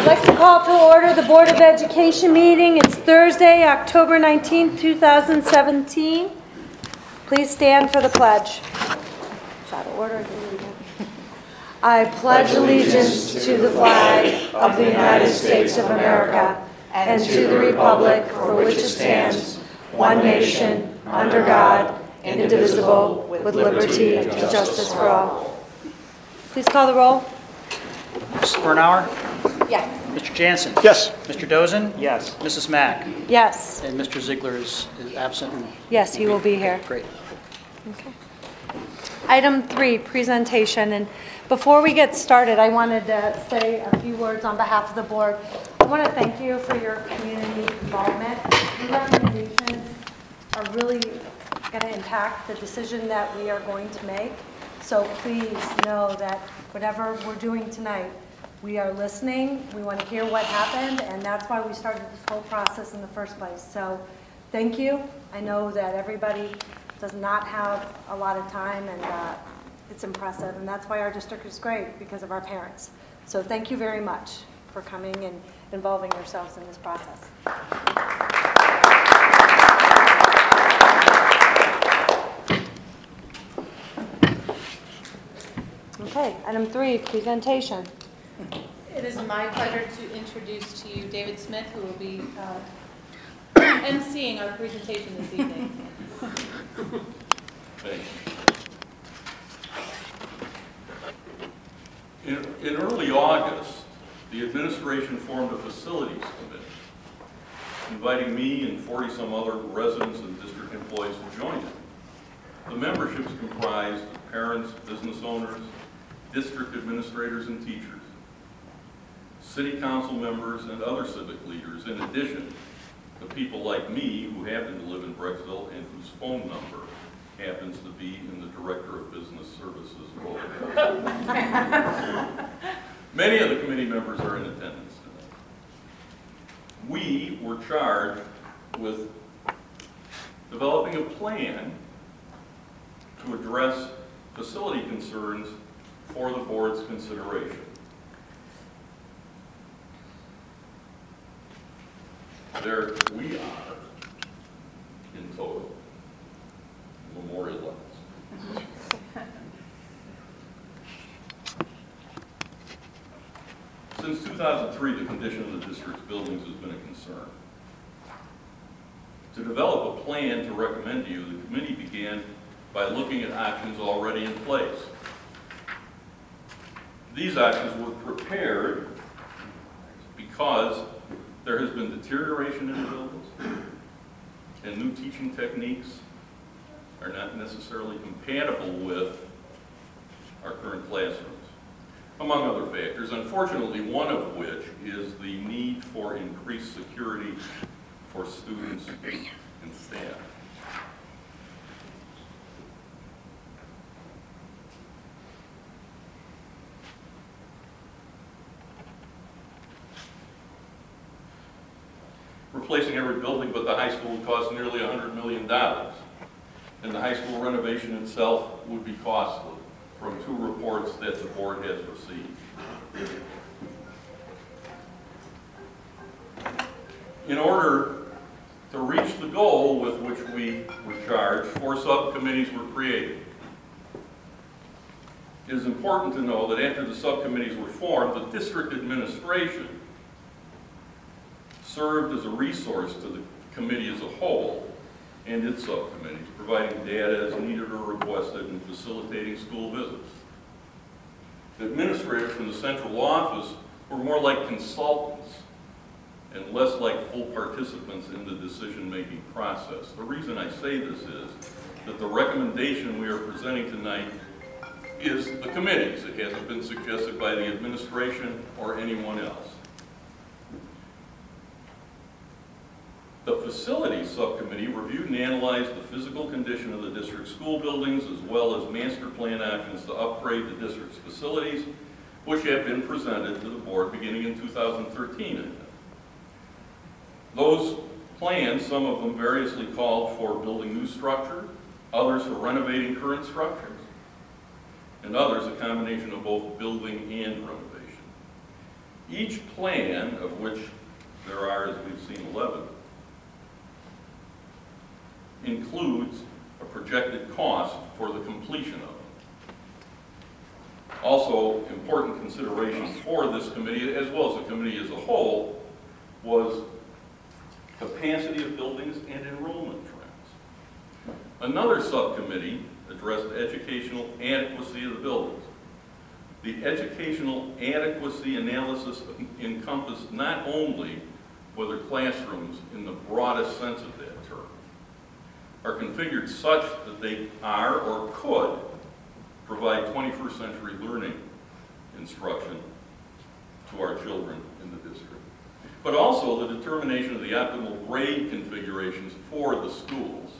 like to call to order the Board of Education meeting. It's Thursday, October 19th, 2017. Please stand for the pledge. It's out of order. I pledge allegiance to the flag of the United States of America and to the republic for which it stands, one nation, under God, indivisible, with liberty and justice for all. Please call the roll. Mrs. Bernauer? Yes. Mr. Jansen? Yes. Mr. Dozen? Yes. Mrs. Mack? Yes. And Mr. Ziegler is absent. Yes, he will be here. Great. Okay. Item 3, presentation. And before we get started, I wanted to say a few words on behalf of the board. I want to thank you for your community involvement. Your recommendations are really going to impact the decision that we are going to make. So please know that whatever we're doing tonight, we are listening. We want to hear what happened, and that's why we started this whole process in the first place. So thank you. I know that everybody does not have a lot of time, and it's impressive, and that's why our district is great, because of our parents. So thank you very much for coming and involving yourselves in this process. Okay, item 3, presentation. It is my pleasure to introduce to you David Smith, who will be emceeing our presentation this evening. Thank you. In early August, the administration formed a facilities committee, inviting me and 40-some other residents and district employees to join it. The membership is comprised of parents, business owners, district administrators and teachers, city council members, and other civic leaders, in addition to people like me who happen to live in Brecksville and whose phone number happens to be in the Director of Business Services role. Many of the committee members are in attendance tonight. We were charged with developing a plan to address facility concerns for the board's consideration. There we are in total. Memorial levels. Since 2003, the condition of the district's buildings has been a concern. To develop a plan to recommend to you, the committee began by looking at options already in place. These options were prepared because there has been deterioration in the buildings, and new teaching techniques are not necessarily compatible with our current classrooms, among other factors, unfortunately one of which is the need for increased security for students and staff. Replacing every building but the high school would cost nearly $100 million. And the high school renovation itself would be costly, from 2 reports that the board has received. In order to reach the goal with which we were charged, 4 subcommittees were created. It is important to know that after the subcommittees were formed, the district administration served as a resource to the committee as a whole and its subcommittees, providing data as needed or requested and facilitating school visits. The administrators from the central office were more like consultants and less like full participants in the decision-making process. The reason I say this is that the recommendation we are presenting tonight is the committee's. It hasn't been suggested by the administration or anyone else. The Facilities Subcommittee reviewed and analyzed the physical condition of the district's school buildings as well as master plan options to upgrade the district's facilities, which have been presented to the board beginning in 2013. Those plans, some of them variously called for building new structure, others for renovating current structures, and others a combination of both building and renovation. Each plan, of which there are, as we've seen, 11, includes a projected cost for the completion of it. Also, important consideration for this committee, as well as the committee as a whole, was capacity of buildings and enrollment trends. Another subcommittee addressed educational adequacy of the buildings. The educational adequacy analysis encompassed not only whether classrooms, in the broadest sense of that term, are configured such that they are or could provide 21st century learning instruction to our children in the district, but also the determination of the optimal grade configurations for the schools.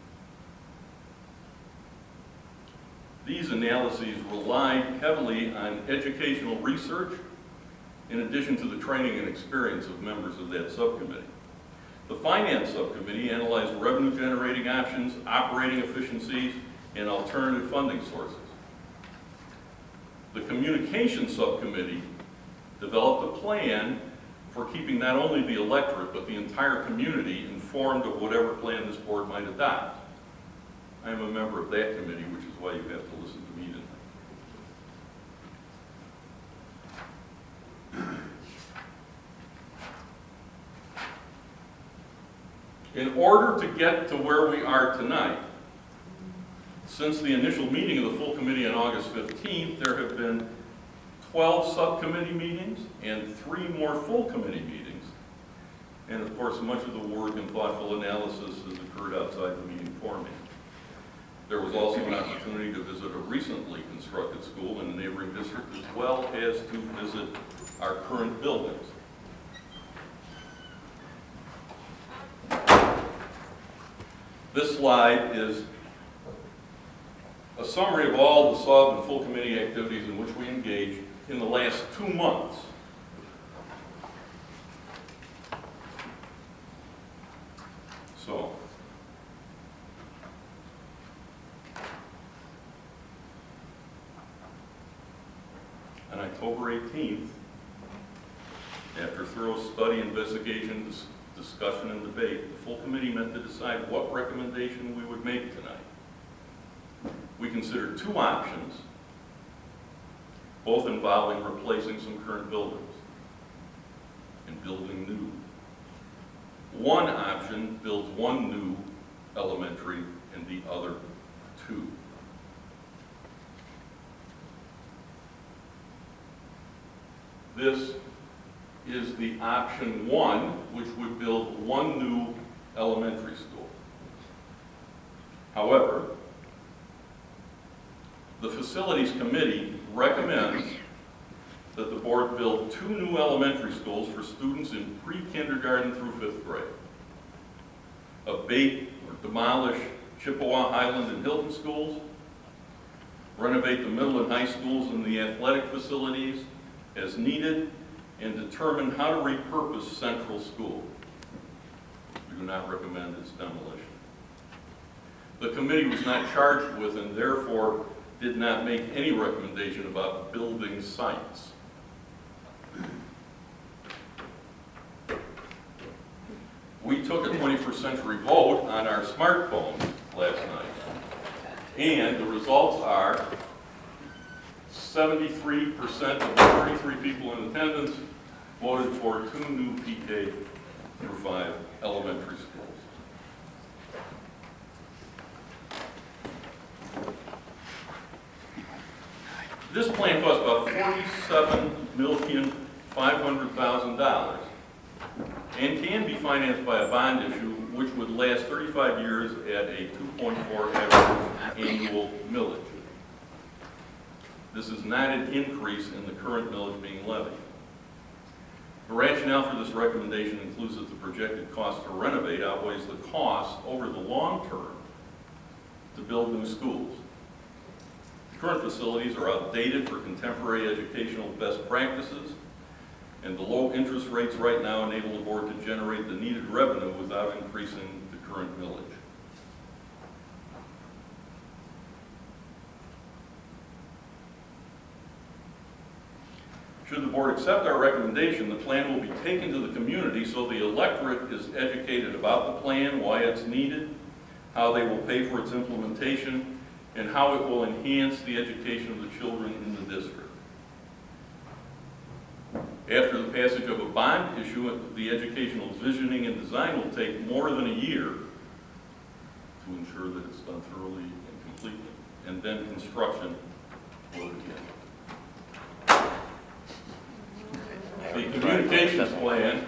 These analyses relied heavily on educational research in addition to the training and experience of members of that subcommittee. The Finance Subcommittee analyzed revenue generating options, operating efficiencies, and alternative funding sources. The Communications Subcommittee developed a plan for keeping not only the electorate, but the entire community informed of whatever plan this board might adopt. I am a member of that committee, which is why you have to listen to me tonight. In order to get to where we are tonight, since the initial meeting of the full committee on August 15th, there have been 12 subcommittee meetings and 3 more full committee meetings. And of course, much of the work and thoughtful analysis has occurred outside the meeting format. There was also an opportunity to visit a recently constructed school in a neighboring district, as well as to visit our current buildings. This slide is a summary of all the sub and full committee activities in which we engaged in the last 2 months. So, on October 18th, after thorough study, investigation, discussion, and debate, the full committee met to decide what recommendation we would make tonight. We considered 2 options, both involving replacing some current buildings and building new. One option builds 1 new elementary and the other 2. This is the option 1, which would build 1 new elementary school. However, the Facilities Committee recommends that the board build 2 new elementary schools for students in pre-kindergarten through 5th grade. Abate or demolish Chippewa, Highland, and Hilton schools, renovate the middle and high schools and the athletic facilities as needed, and determine how to repurpose Central School. We do not recommend its demolition. The committee was not charged with and therefore did not make any recommendation about building sites. We took a 21st century vote on our smartphones last night, and the results are 73% of the 33 people in attendance voted for 2 new PK through 5 elementary schools. This plan costs about $47,500,000 and can be financed by a bond issue which would last 35 years at a 2.4 average annual millage. This is not an increase in the current millage being levied. The rationale for this recommendation includes that the projected cost to renovate outweighs the cost over the long term to build new schools. The current facilities are outdated for contemporary educational best practices, and the low interest rates right now enable the board to generate the needed revenue without increasing the current millage. Should the board accept our recommendation, the plan will be taken to the community so the electorate is educated about the plan, why it's needed, how they will pay for its implementation, and how it will enhance the education of the children in the district. After the passage of a bond issue, the educational visioning and design will take more than a year to ensure that it's done thoroughly and completely, and then construction will begin. The communications plan,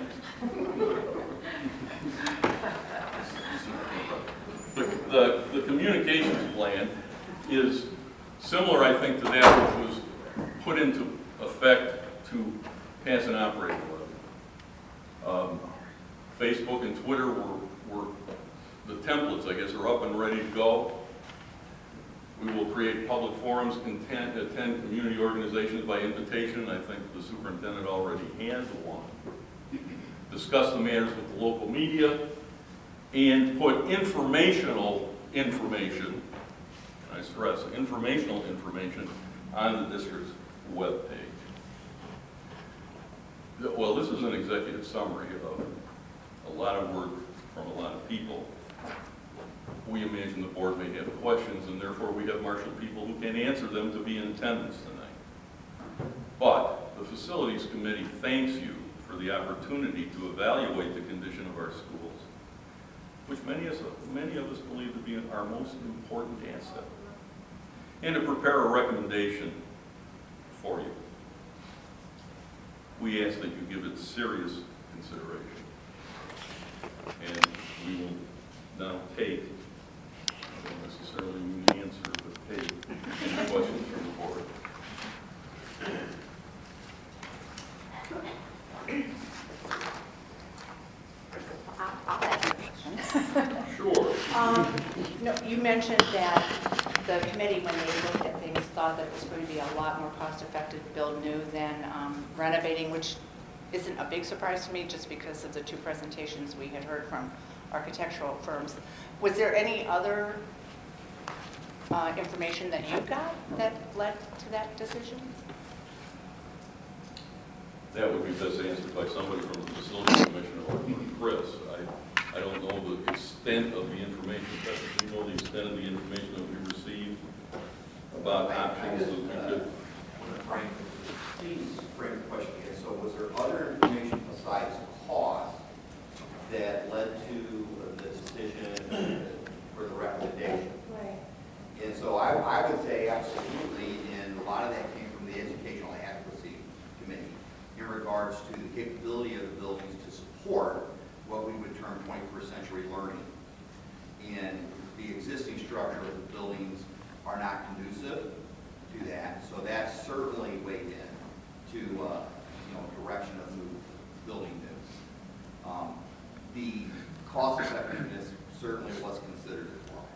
the communications plan is similar, I think, to that which was put into effect to pass an operating levy. Facebook and Twitter were the templates, I guess, are up and ready to go. We will create public forums, attend community organizations by invitation. I think the superintendent already has one. Discuss the matters with the local media and put informational information, I stress, informational information on the district's webpage. Well, this is an executive summary of a lot of work from a lot of people. We imagine the board may have questions, and therefore we have marshaled people who can answer them to be in attendance tonight. But the Facilities Committee thanks you for the opportunity to evaluate the condition of our schools, which many of us believe to be our most important asset, and to prepare a recommendation for you. We ask that you give it serious consideration. And we will now take, I don't necessarily mean answer, but take any questions from the board. I'll ask questions. Sure. No, you mentioned that the committee, when they looked at things, thought that it was going to be a lot more cost-effective to build new than renovating, which isn't a big surprise to me just because of the two presentations we had heard from architectural firms. Was there any other information that you got that led to that decision? That would be best answered by somebody from the Facilities Commission or Chris. I don't know the extent of the information. Do you know the extent of the information that we received about options that we could? Frank, please frame the question again. So was there other information besides cost that led to the decision for the recommendation? Right. And so I would say absolutely, and a lot of that came from the Educational Adequacy Committee in regards to the capability of the buildings to support what we would term 21st century learning. And the existing structure of the buildings are not conducive to that. So that's certainly weighed in to direction of building new. The cost effectiveness certainly was considered as well.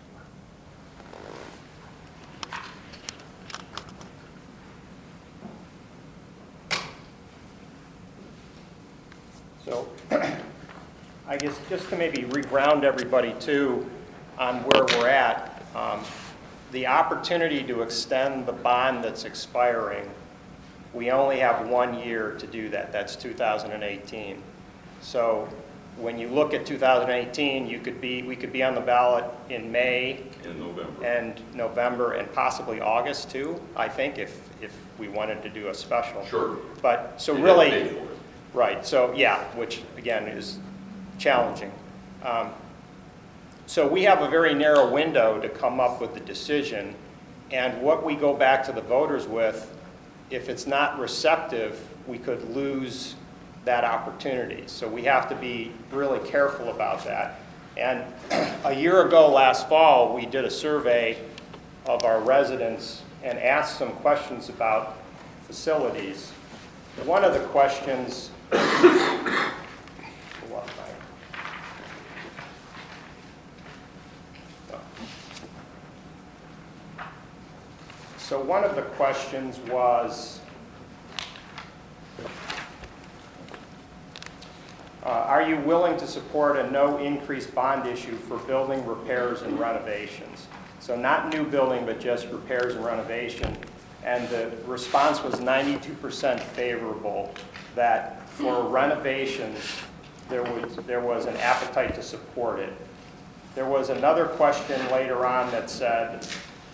So I guess just to maybe re-ground everybody too on where we're at, the opportunity to extend the bond that's expiring, we only have 1 year to do that. That's 2018. So when you look at 2018, we could be on the ballot in May In November. and possibly August too, I think, if we wanted to do a special. Sure. But so You have to really, pay for it. right, so yeah, which again is challenging. So we have a very narrow window to come up with the decision, and what we go back to the voters with, if it's not receptive, we could lose that opportunity. So we have to be really careful about that. And a year ago, last fall, we did a survey of our residents and asked some questions about facilities. One of the questions, so one of the questions was, are you willing to support a no increase bond issue for building repairs and renovations? So not new building, but just repairs and renovation. and the response was 92% favorable, that for renovations, there was an appetite to support it. There was another question later on that said,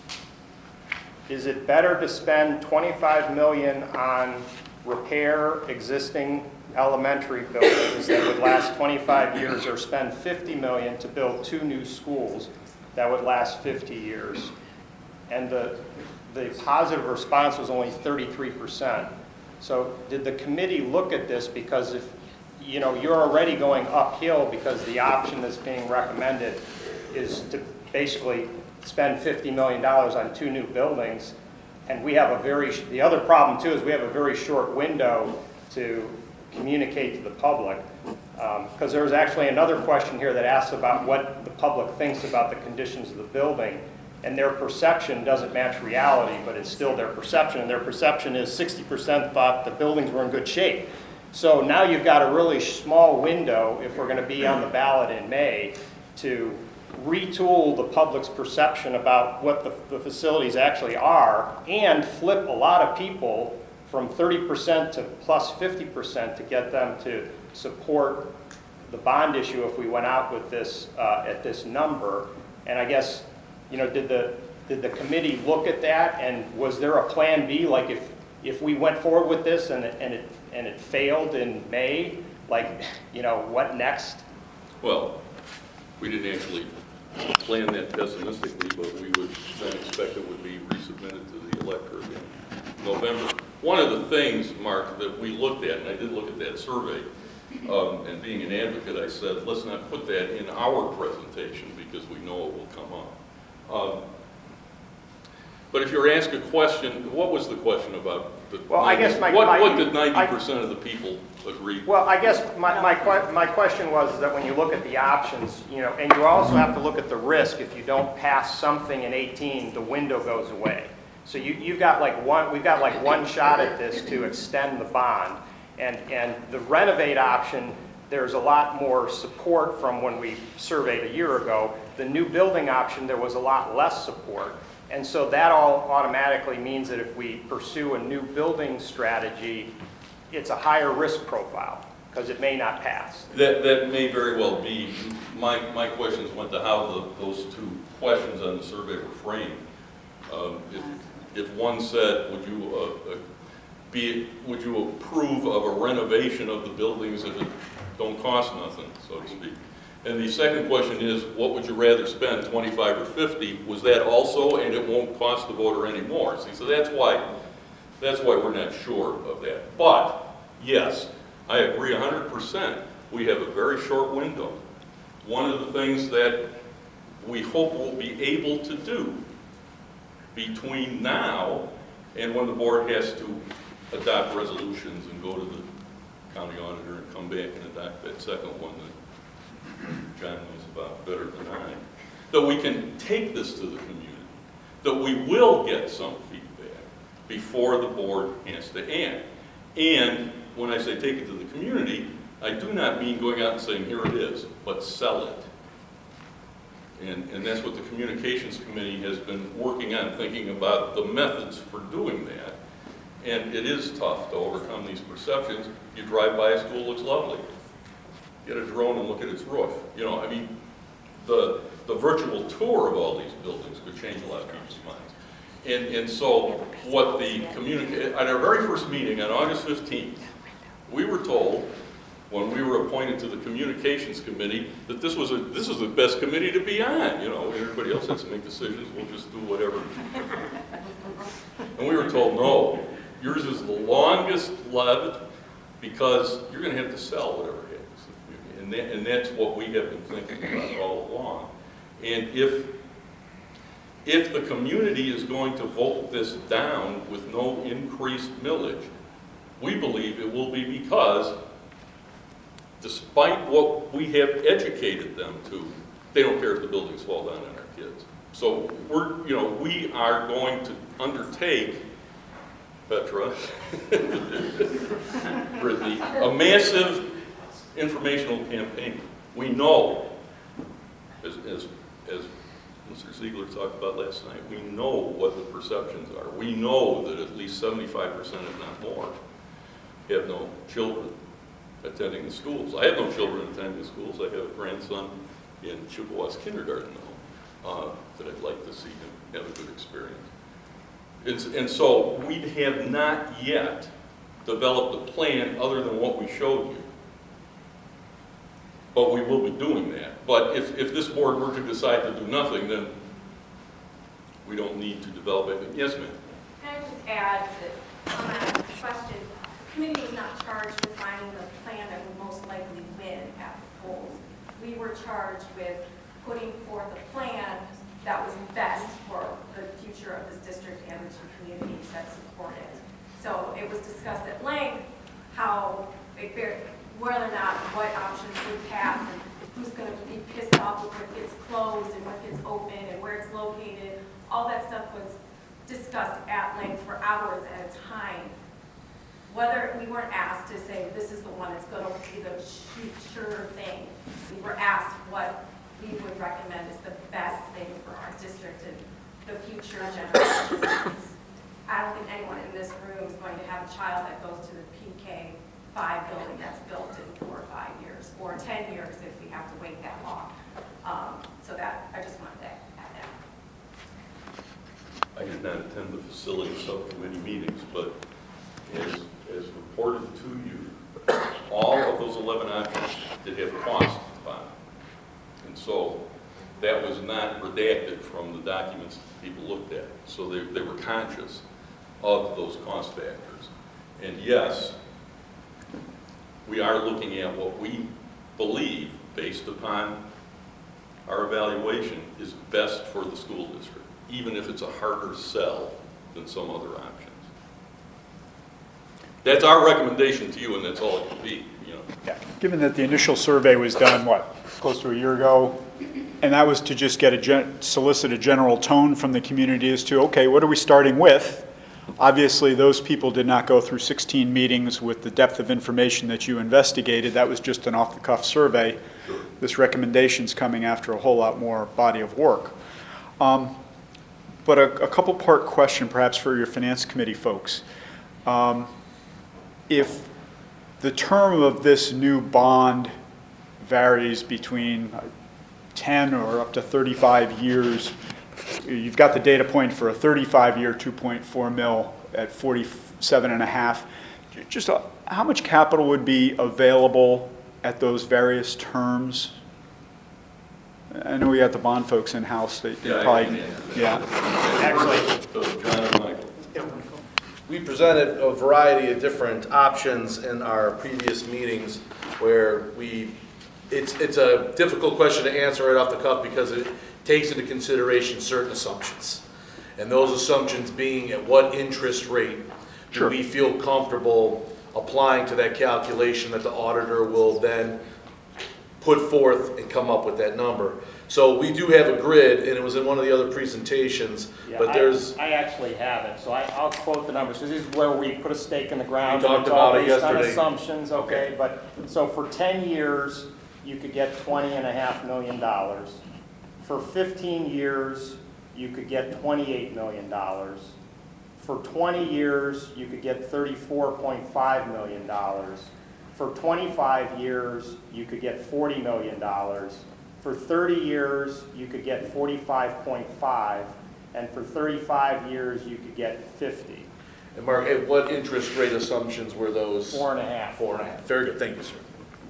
is it better to spend $25 million on repair existing elementary buildings that would last 25 years, or spend $50 million to build 2 new schools that would last 50 years? And the positive response was only 33%. So did the committee look at this, because if you're already going uphill, because the option that's being recommended is to basically spend $50 million on 2 new buildings, and we have the other problem too is we have a very short window to communicate to the public, because there's actually another question here that asks about what the public thinks about the conditions of the building, and their perception doesn't match reality, but it's still their perception, and their perception is 60% thought the buildings were in good shape. So now you've got a really small window, if we're going to be on the ballot in May, to retool the public's perception about what the facilities actually are, and flip a lot of people from 30% to plus 50% to get them to support the bond issue if we went out with this at this number. And I guess, did the committee look at that, and was there a plan B, like if we went forward with this and it failed in May, like, what next? Well, we didn't actually plan that pessimistically, but we would then expect it would be resubmitted to the electorate in November. One of the things, Mark, that we looked at, and I did look at that survey, and being an advocate, I said, let's not put that in our presentation because we know it will come up. But if you're asked a question, what was the question about? Well, I guess what did 90% of the people agree? Well, I guess my question was that when you look at the options, and you also have to look at the risk. If you don't pass something in 18, the window goes away. So we've got like one shot at this to extend the bond, and the renovate option, there's a lot more support from when we surveyed a year ago. The new building option, there was a lot less support. And so that all automatically means that if we pursue a new building strategy, it's a higher risk profile because it may not pass. That may very well be. My questions went to how those 2 questions on the survey were framed. If one said, would you approve of a renovation of the buildings if it don't cost nothing, so to speak? And the second question is, what would you rather spend, 25 or 50? Was that also, and it won't cost the voter any more? See, so that's why we're not sure of that. But yes, I agree 100%. We have a very short window. One of the things that we hope we'll be able to do between now and when the board has to adopt resolutions and go to the county auditor and come back and adopt that second one that John knows about better than I, that we can take this to the community, that we will get some feedback before the board has to act. And when I say take it to the community, I do not mean going out and saying, here it is, but sell it. And that's what the Communications Committee has been working on, thinking about the methods for doing that. And it is tough to overcome these perceptions. You drive by a school, it looks lovely. Get a drone and look at its roof. The virtual tour of all these buildings could change a lot of people's minds. And so what at our very first meeting on August 15th, we were told, when we were appointed to the Communications Committee, that this was the best committee to be on. Everybody else has to make decisions, we'll just do whatever. And we were told, no, yours is the longest lived because you're going to have to sell whatever happens. And that's what we have been thinking about all along. And if the community is going to vote this down with no increased millage, we believe it will be because, despite what we have educated them to, they don't care if the buildings fall down on our kids. So we are going to undertake, Petra, Brittany, a massive informational campaign. We know, as Mr. Ziegler talked about last night. We know what the perceptions are. We know that at least 75%, if not more, have no children attending the schools. I have no children attending the schools. I have a grandson in Chippewa's kindergarten now that I'd like to see him have a good experience. And so we have not yet developed a plan other than what we showed you. But we will be doing that. But if this board were to decide to do nothing, then we don't need to develop it. Yes, ma'am? Can I just add that on that question, the committee was not charged with finding the plan that would most likely win at the polls. We were charged with putting forth a plan that was best for the future of this district and the two communities that support it. So it was discussed at length how whether or not what options would pass and who's going to be pissed off with what gets closed and what gets open and where it's located. All that stuff was discussed at length for hours at a time. Whether we weren't asked to say this is the one that's going to be the sure thing. We were asked what we would recommend is the best thing for our district and the future generations. I don't think anyone in this room is going to have a child that goes to the PK 5 building that's built in 4 or 5 years, or 10 years if we have to wait that long. So that, I just wanted to add that. I did not attend the facility subcommittee meetings, but as reported to you, all of those 11 options did have costs on them. And so that was not redacted from the documents that people looked at. So they were conscious of those cost factors. And yes, we are looking at what we believe, based upon our evaluation, is best for the school district, even if it's a harder sell than some other options. That's our recommendation to you, and that's all it can be, you know. Yeah. Given that the initial survey was done, what, close to a year ago, and that was to just get solicit a general tone from the community as to, okay, what are we starting with? Obviously, those people did not go through 16 meetings with the depth of information that you investigated. That was just an off-the-cuff survey. Sure. This recommendation's coming after a whole lot more body of work. But a couple-part question, perhaps, for your finance committee folks. If the term of this new bond varies between 10 or up to 35 years, you've got the data point for a 35-year 2.4 mil at 47.5. Just how much capital would be available at those various terms? I know we got the bond folks in-house. They probably, yeah. Actually, so John and Michael. We presented a variety of different options in our previous meetings where it's a difficult question to answer right off the cuff because it takes into consideration certain assumptions. And those assumptions being at what interest rate do we feel comfortable applying to that calculation that the auditor will then put forth and come up with that number. So we do have a grid, and it was in one of the other presentations, Yeah, but there's... I actually have it, so I'll quote the numbers, because this is where we put a stake in the ground. We talked and it's all about it based on yesterday. assumptions, okay? But, so for 10 years, you could get $20.5 million. For 15 years, you could get $28 million. For 20 years, you could get $34.5 million. For 25 years, you could get $40 million. For 30 years, you could get 45.5, and for 35 years, you could get 50. And Mark, at what interest rate assumptions were those? 4.5. 4.5. Very good. Thank you, sir.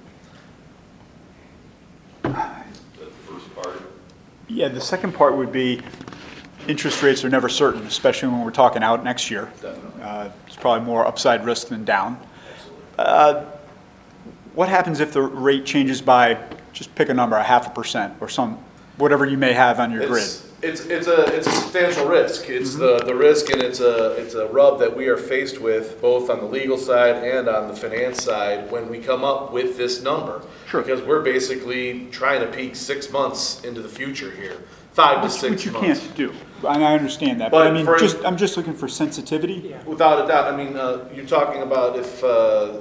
That's the first part. Yeah, the second part would be interest rates are never certain, especially when we're talking out next year. Definitely. It's probably more upside risk than down. Absolutely. What happens if the rate changes by, just pick a number, 0.5% or whatever you may have on your grid? It's a substantial risk. It's the risk, and it's a rub that we are faced with both on the legal side and on the finance side when we come up with this number. Sure. Because we're basically trying to peek 6 months into the future here, 5 to 6 months. Which you can't do, and I understand that. But I mean, I'm just looking for sensitivity. Without a doubt. I mean, you're talking about if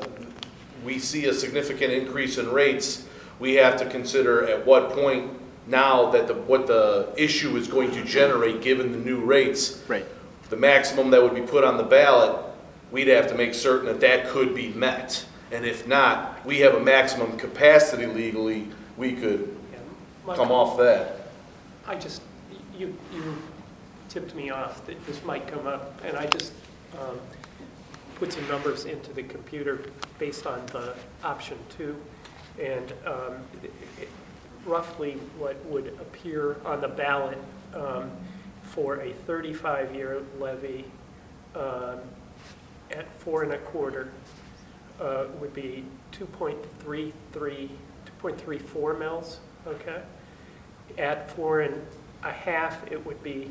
we see a significant increase in rates, we have to consider at what point now that what the issue is going to generate, given the new rates, Right. the maximum that would be put on the ballot, we'd have to make certain that that could be met. And if not, we have a maximum capacity legally, we could come off that. You tipped me off that this might come up, and I just put some numbers into the computer based on the option 2, and roughly what would appear on the ballot for a 35-year levy at 4 1/4 would be 2.34 mils, okay? At 4 1/2, it would be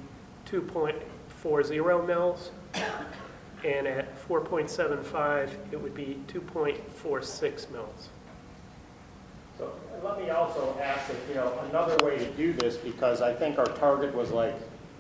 2.40 mils, and at 4.75, it would be 2.46 mils. So let me also ask if, another way to do this, because I think our target was like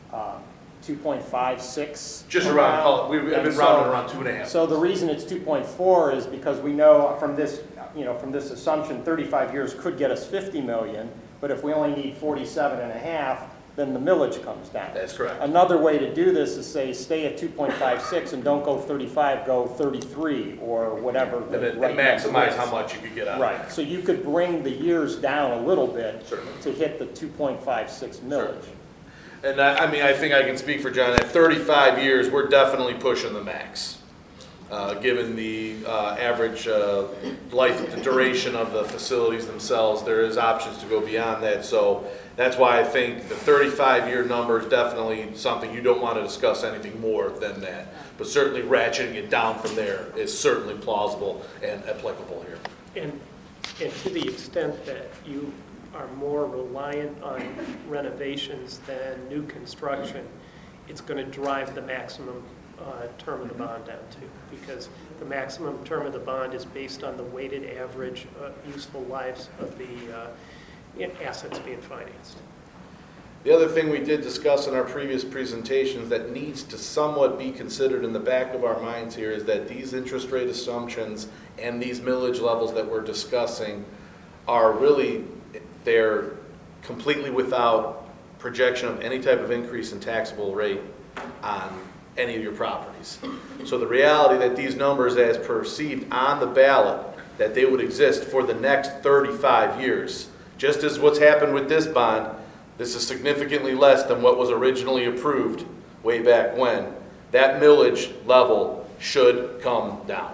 2.56. Just around, we've been And rounding around 2.5. So the reason it's 2.4 is because we know from this, from this assumption, 35 years could get us 50 million, but if we only need 47.5, then the millage comes down. That's correct. Another way to do this is say, stay at 2.56 and don't go 35, go 33 or whatever. And maximize how much you could get out of it. Right, so you could bring the years down a little bit Certainly. to hit the 2.56 millage. And I mean, I think I can speak for John. At 35 years, we're definitely pushing the max, given the average life, the duration of the facilities themselves. There is options to go beyond that. So that's why I think the 35-year number is definitely something you don't want to discuss anything more than that. But certainly ratcheting it down from there is certainly plausible and applicable here. And to the extent that you are more reliant on renovations than new construction, it's going to drive the maximum term of the bond down too, because the maximum term of the bond is based on the weighted average useful lives of the assets being financed. The other thing we did discuss in our previous presentations that needs to somewhat be considered in the back of our minds here is that these interest rate assumptions and these millage levels that we're discussing are really, they're completely without projection of any type of increase in taxable rate on any of your properties. So the reality that these numbers as perceived on the ballot, that they would exist for the next 35 years, just as what's happened with this bond, this is significantly less than what was originally approved way back when. That millage level should come down.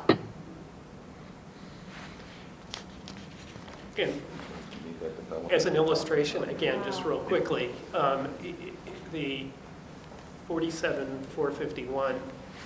And as an illustration, again, just real quickly, the 47,451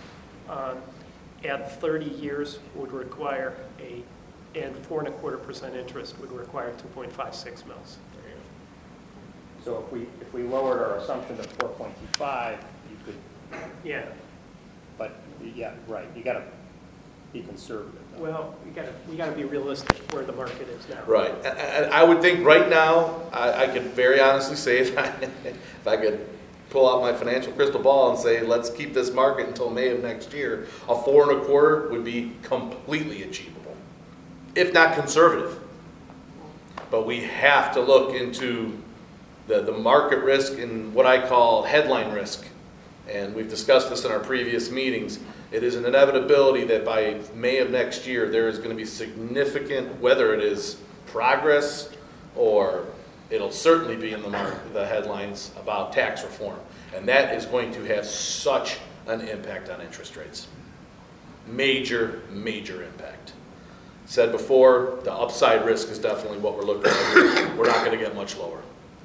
at 30 years would require and 4.25% interest would require 2.56 mils. So if we lowered our assumption to 4.25, you could, Yeah. but yeah, right, you got to be conservative. Though. Well, we got to be realistic where the market is now. Right. And I would think right now, I could very honestly say if I could pull out my financial crystal ball and say, let's keep this market until May of next year, a 4.25 would be completely achievable, if not conservative. But we have to look into the market risk and what I call headline risk. And we've discussed this in our previous meetings. It is an inevitability that by May of next year, there is going to be significant, whether it is progress or it'll certainly be in the headlines about tax reform. And that is going to have such an impact on interest rates. Major, major impact. Said before, the upside risk is definitely what we're looking at here. We're not going to get much lower.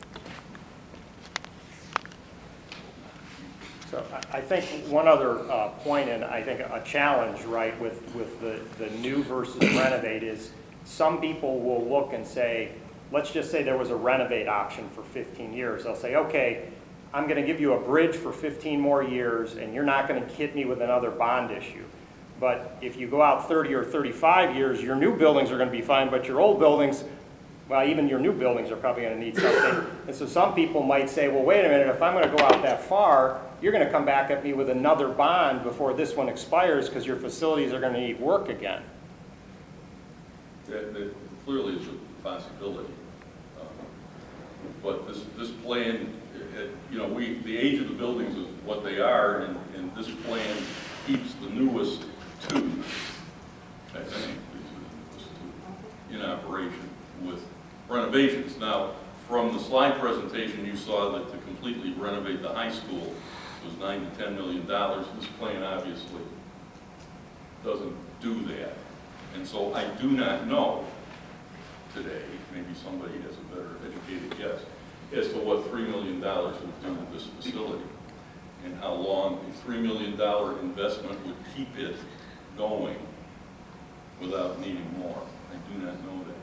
So I think one other point, and I think a challenge, right, with the new versus renovate is some people will look and say, let's just say there was a renovate option for 15 years. They'll say, okay, I'm going to give you a bridge for 15 more years, and you're not going to hit me with another bond issue. But if you go out 30 or 35 years, your new buildings are going to be fine, but your old buildings, well, even your new buildings are probably going to need something. And so some people might say, well, wait a minute, if I'm going to go out that far, you're going to come back at me with another bond before this one expires because your facilities are going to need work again. That clearly is a possibility. But this plan, you know, the age of the buildings is what they are, and this plan keeps the newest two, I think, in operation with renovations. Now, from the slide presentation, you saw that to completely renovate the high school was $9 to $10 million. This plan obviously doesn't do that. And so I do not know today, maybe somebody has a better educated guess, as to what $3 million would do to this facility and how long a $3 million investment would keep it going without needing more. I do not know that.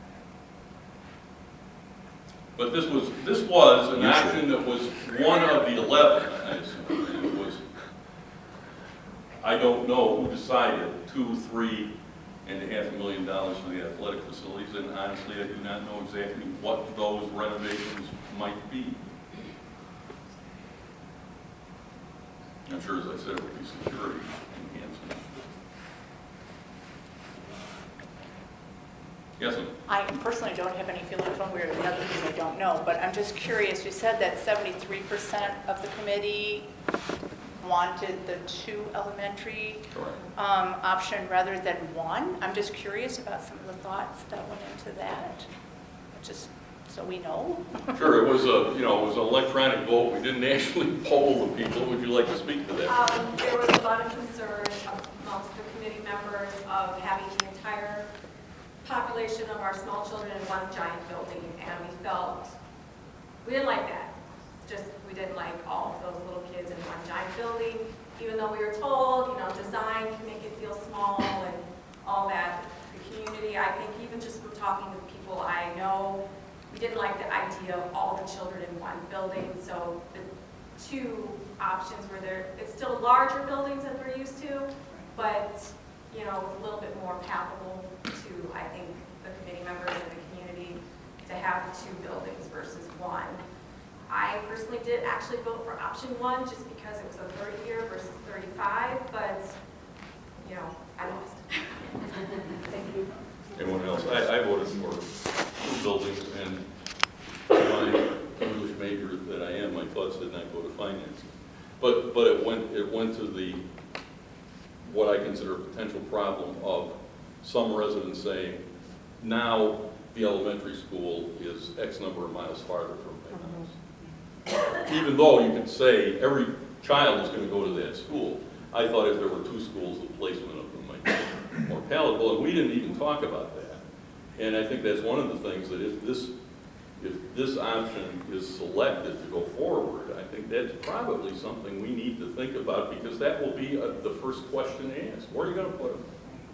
But this was an option that was one of the 11, I assume. And it was, I don't know who decided $3.5 million for the athletic facilities, and honestly, I do not know exactly what those renovations might be. I'm sure, as I said, it would be security enhancement. Yes, ma'am. I personally don't have any feelings one way or the other because I don't know, but I'm just curious. You said that 73% of the committee wanted the 2 elementary option rather than 1. I'm just curious about some of the thoughts that went into that, just so we know. Sure, it was a, you know, it was an electronic vote. We didn't actually poll the people. Would you like to speak to that? There was a lot of concern amongst the committee members of having the entire population of our small children in one giant building, and we didn't like that. Just, we didn't like all of those little kids in one giant building, even though we were told, you know, design can make it feel small and all that. The community, I think, even just from talking to people I know, we didn't like the idea of all the children in one building. So the 2 options were there. It's still larger buildings than we're used to, but you know, it's a little bit more palatable to, I think, the committee members and the community to have the 2 buildings versus 1. I personally did actually vote for option 1 just because it was a 30-year versus 35, but, you know, I lost. Thank you. Anyone else? I voted for 2 buildings, and my English major that I am, my thoughts did not go to finance. But it went to the what I consider a potential problem of some residents saying, now the elementary school is X number of miles farther from my house. Even though you could say every child is going to go to that school, I thought if there were 2 schools, the placement of them might be more palatable, and we didn't even talk about that. And I think that's one of the things that if this option is selected to go forward, I think that's probably something we need to think about, because that will be the first question asked. Where are you going to put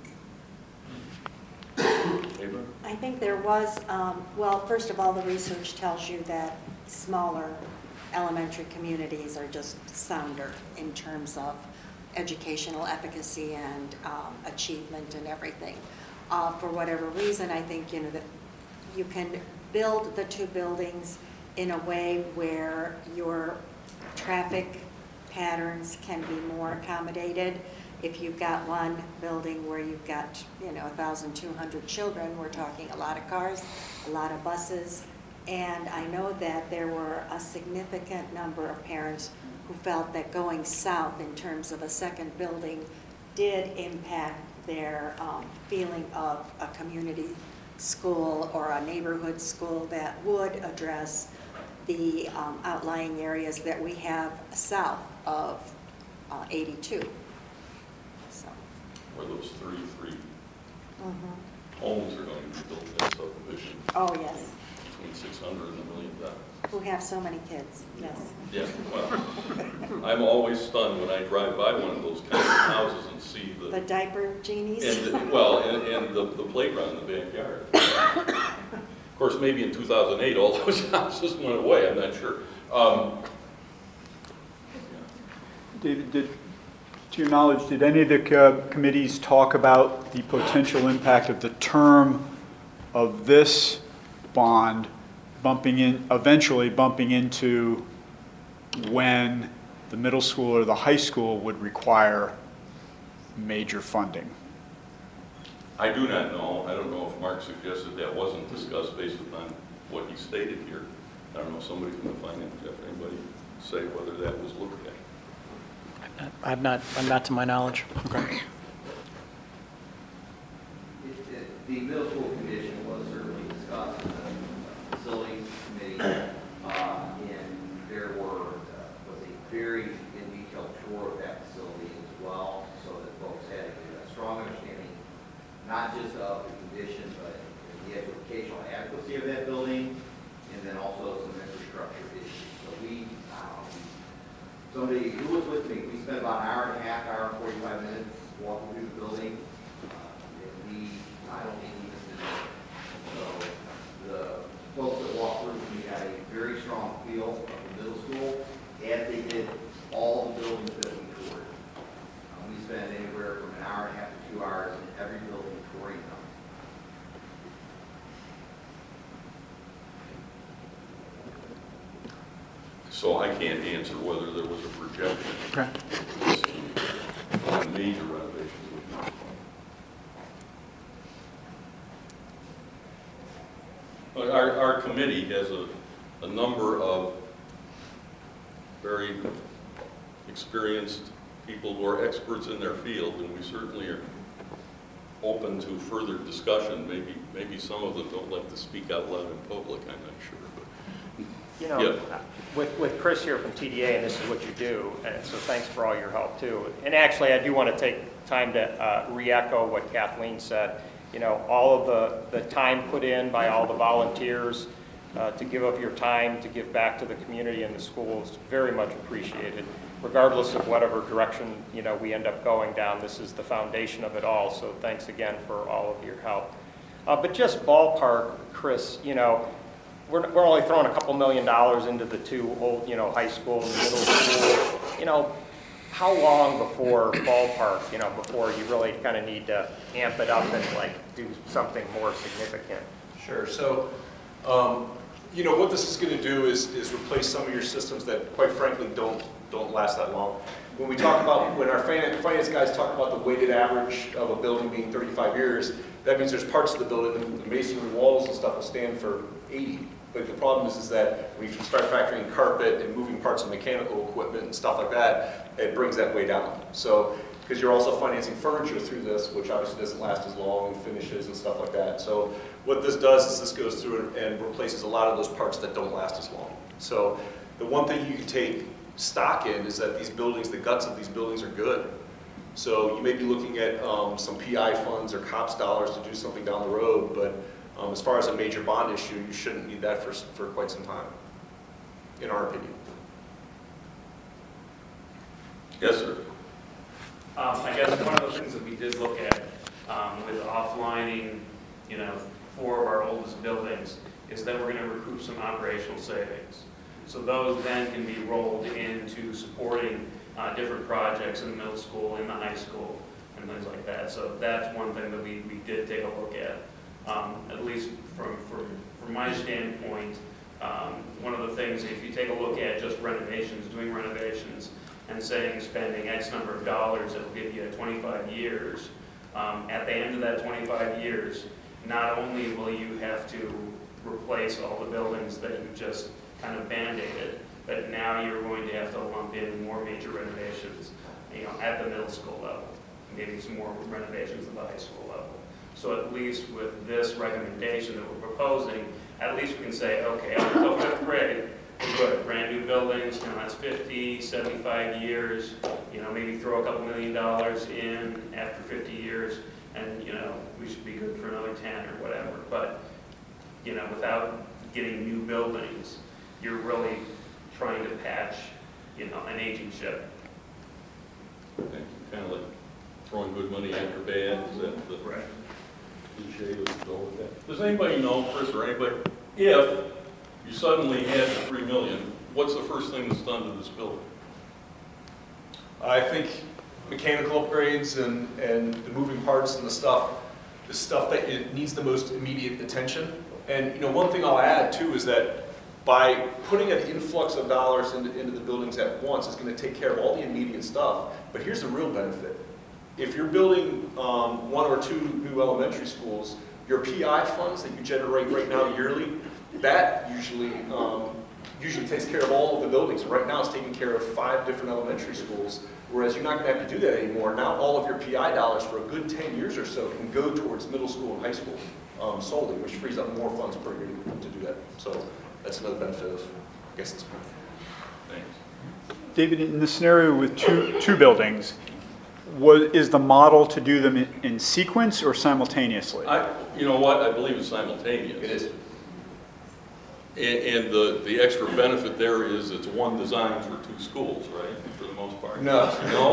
them? Abram? I think there was, well, first of all, the research tells you that smaller elementary communities are just sounder in terms of educational efficacy and achievement and everything. For whatever reason, I think, you know, that you can build the 2 buildings in a way where your traffic patterns can be more accommodated. If you've got one building where you've got, you know, 1,200 children, we're talking a lot of cars, a lot of buses. And I know that there were a significant number of parents who felt that going south in terms of a second building did impact their feeling of a community school or a neighborhood school that would address the outlying areas that we have south of 82. So. Where those 33 homes are going to be built in that subdivision. Oh, yes. Between 600 and $1 million. Who have so many kids, yes. Yeah, well, I'm always stunned when I drive by one of those kind of houses and see The diaper genies? and the playground in the backyard. Of course, maybe in 2008, all those houses went away, I'm not sure. David, to your knowledge, did any of the committees talk about the potential impact of the term of this bond eventually bumping into when the middle school or the high school would require major funding? I do not know. I don't know if Mark suggested that wasn't discussed based upon what he stated here. I don't know, somebody from the finance, Jeff, anybody say whether that was looked at? I'm not to my knowledge. Okay. The middle school condition was certainly discussed in the facilities committee, and there was a very in detail tour of that facility as well, so that folks had a strong understanding, not just of the condition, but the educational adequacy of that building, and then also some infrastructure issues. So somebody who was with me, we spent about an hour and a half, hour and 45 minutes walking through the building. I don't think he was in there. So the folks that walked through, we had a very strong feel of the middle school, as they did all the buildings that we toured. We spent anywhere from an hour and a half to 2 hours in every building touring them. So I can't answer whether there was a projection. Okay. On major renovations would not. But our committee has a number of very experienced people who are experts in their field, and we certainly are open to further discussion. Maybe some of them don't like to speak out loud in public, I'm not sure. But You know, yeah. with Chris here from TDA, and this is what you do, and so thanks for all your help too. And actually, I do want to take time to re-echo what Kathleen said. You know, all of the time put in by all the volunteers to give up your time to give back to the community and the schools, very much appreciated. Regardless of whatever direction, you know, we end up going down, this is the foundation of it all, so thanks again for all of your help. But just ballpark, Chris, you know, we're only throwing a couple $1 million into the two old, you know, high school and middle school. You know, how long before ballpark, you know, before you really kind of need to amp it up and like do something more significant? Sure. So, you know, what this is going to do is replace some of your systems that, quite frankly, don't last that long. When we talk about, when our finance guys talk about the weighted average of a building being 35 years, that means there's parts of the building, the masonry walls and stuff will stand for 80. But the problem is that when you start factoring carpet and moving parts of mechanical equipment and stuff like that, it brings that way down. So, because you're also financing furniture through this, which obviously doesn't last as long, and finishes and stuff like that. So what this does is this goes through and replaces a lot of those parts that don't last as long. So the one thing you can take stock in is that these buildings, the guts of these buildings are good. So you may be looking at some PI funds or COPS dollars to do something down the road, but as far as a major bond issue, you shouldn't need that for quite some time, in our opinion. Yes, sir. I guess one of the things that we did look at with offlining, you know, 4 of our oldest buildings is that we're going to recoup some operational savings. So those then can be rolled into supporting different projects in the middle school, in the high school, and things like that. So that's one thing that we did take a look at. At least from my standpoint, one of the things, if you take a look at just renovations, doing renovations, and saying spending X number of dollars that will give you 25 years, at the end of that 25 years, not only will you have to replace all the buildings that you just kind of band-aided, but now you're going to have to lump in more major renovations, you know, at the middle school level, maybe some more renovations at the high school level. So at least with this recommendation that we're proposing, at least we can say, okay, up until 5th grade, we're good. Brand new buildings, you know, that's 50, 75 years, you know, maybe throw a couple $1 million in after 50 years, and, you know, we should be good for another 10 or whatever. But, you know, without getting new buildings, you're really trying to patch, you know, an aging ship. Okay. Kind of like throwing good money after bad, is that the Right. cliche that would go with that? Does anybody know, Chris, or anybody, if you suddenly had the $3 million, what's the first thing that's done to this building? I think mechanical upgrades and the moving parts and the stuff that it needs the most immediate attention. And you know, one thing I'll add too is that by putting an influx of dollars into the buildings at once, it's going to take care of all the immediate stuff. But here's the real benefit. If you're building 1 or 2 new elementary schools, Your PI funds that you generate right now yearly, that usually takes care of all of the buildings. Right now it's taking care of 5 different elementary schools, whereas you're not going to have to do that anymore. Now all of your PI dollars for a good 10 years or so can go towards middle school and high school solely, which frees up more funds per year to do that. So that's another benefit of, I guess it's Thanks. David, in the scenario with two buildings, is the model to do them in sequence or simultaneously? You know what, I believe it's simultaneous. It is. And the extra benefit there is it's one design for 2 schools, right, for the most part? No. No?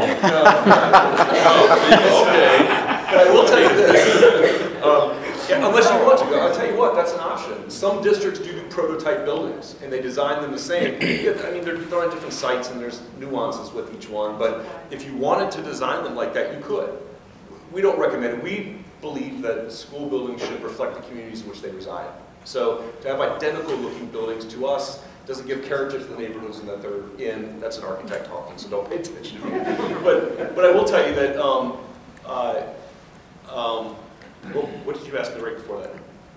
Okay. But I will tell you this. Unless you want to, I'll tell you what, that's an option. Some districts do prototype buildings, and they design them the same. I mean, they're on different sites, and there's nuances with each one, but if you wanted to design them like that, you could. We don't recommend it. We believe that school buildings should reflect the communities in which they reside. So to have identical looking buildings to us doesn't give character to the neighborhoods that they're in. That's an architect talking, so don't pay attention to me. But I will tell you that, well, what did you ask me right before that?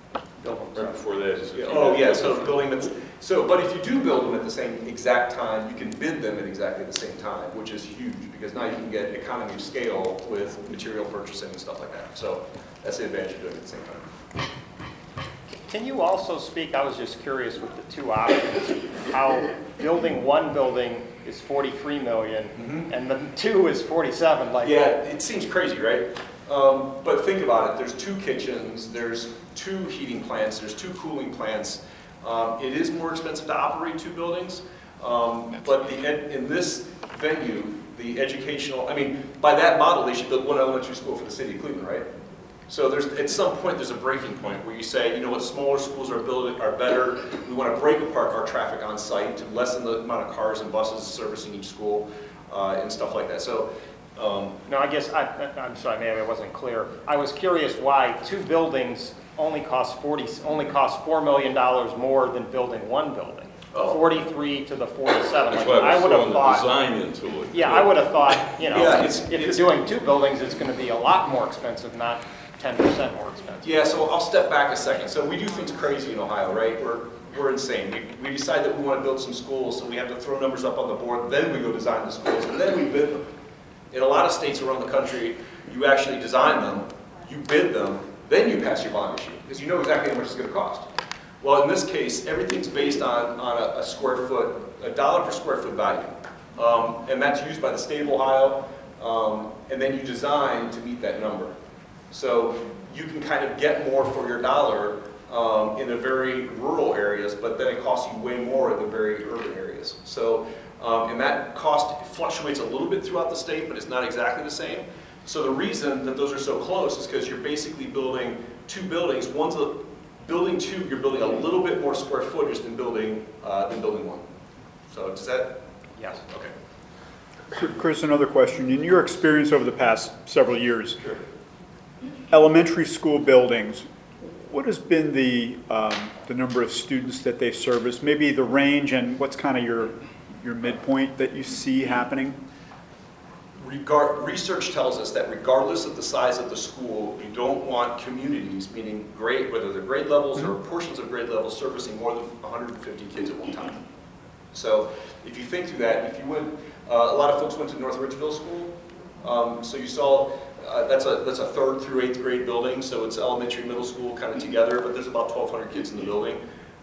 Right before that is... Oh, yeah, so building them, but if you do build them at the same exact time, you can bid them at exactly the same time, which is huge, because now you can get economy of scale with material purchasing and stuff like that. So that's the advantage of doing it at the same time. Can you also speak, I was just curious with the 2 options, how building one building is 43 million and the 2 is 47? Like, yeah, it seems crazy, right? But think about it. There's 2 kitchens, there's 2 heating plants, there's 2 cooling plants. It is more expensive to operate 2 buildings, but in this venue, the educational, I mean, by that model, they should build 1 elementary school for the city of Cleveland, right? So at some point, there's a breaking point where you say, you know what, smaller schools are better. We want to break apart our traffic on site to lessen the amount of cars and buses servicing each school and stuff like that. So. No, I guess, I'm sorry, maybe I wasn't clear. I was curious why 2 buildings only cost $4 million more than building 1 building. 43 to the 47. That's why I was throwing the design into it. Yeah, I would have thought, you know, Yeah, if you're doing 2 buildings, it's going to be a lot more expensive, not 10% more expensive. Yeah, so I'll step back a second. So we do things crazy in Ohio, right? We're insane. We decide that we want to build some schools, so we have to throw numbers up on the board, then we go design the schools, and then we bid them. In a lot of states around the country, you actually design them, you bid them, then you pass your bond issue, because you know exactly how much it's going to cost. Well, in this case, everything's based on a square foot, $1 per square foot value. And that's used by the state of Ohio, and then you design to meet that number. So you can kind of get more for your dollar in the very rural areas, but then it costs you way more in the very urban areas. So, and that cost fluctuates a little bit throughout the state, but it's not exactly the same. So the reason that those are so close is because you're basically building 2 buildings. Building 2, you're building a little bit more square footage than building 1. So does that? Yes. Okay. Chris, another question. In your experience over the past several years, Sure. Elementary school buildings, what has been the number of students that they service? Maybe the range, and what's kind of your midpoint that you see happening? Research tells us that regardless of the size of the school, you don't want communities, meaning whether they're grade levels or portions of grade levels, servicing more than 150 kids at one time. So if you think through that, if you went, a lot of folks went to North Ridgeville School, so you saw that's a 3rd through 8th grade building, so it's elementary, middle school kind of together, but there's about 1,200 kids in the building.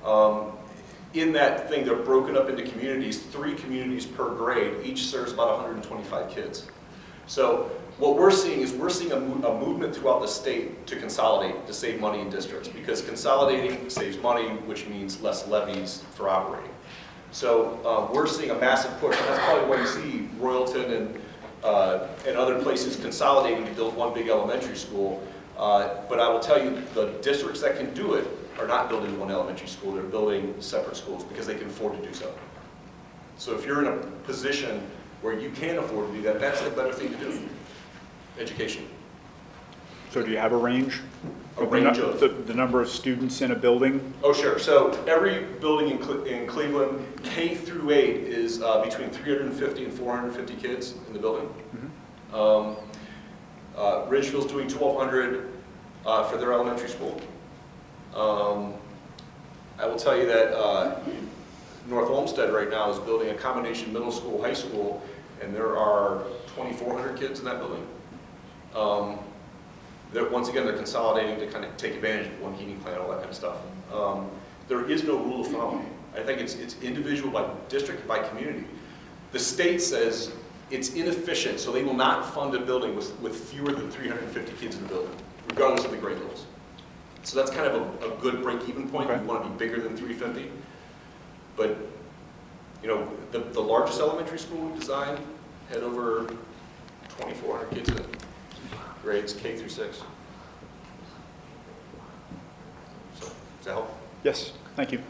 In that thing, they're broken up into communities, 3 communities per grade, each serves about 125 kids. So what we're seeing is a movement throughout the state to consolidate, to save money in districts, because consolidating saves money, which means less levies for operating. So we're seeing a massive push, and that's probably why you see Royalton and other places consolidating to build 1 big elementary school. But I will tell you, the districts that can do it are not building 1 elementary school, they're building separate schools because they can afford to do so. So if you're in a position where you can afford to do that, that's the better thing to do. Education. So do you have a range? A range of? The number of students in a building? Oh, sure. So every building in Cleveland, K through 8, is between 350 and 450 kids in the building. Ridgeville's doing 1,200. for their elementary school. I will tell you that North Olmsted right now is building a combination middle school, high school, and there are 2,400 kids in that building. Once again, they're consolidating to kind of take advantage of one heating plant, all that kind of stuff. There is no rule of thumb. I think it's individual by district, by community. The state says it's inefficient, so they will not fund a building with fewer than 350 kids in the building, regardless of the grade levels. So that's kind of a good break-even point. Okay. You want to be bigger than 350. But, you know, the largest elementary school we designed had over 2,400 kids in it, grades K through 6. So, does that help? Yes, thank you.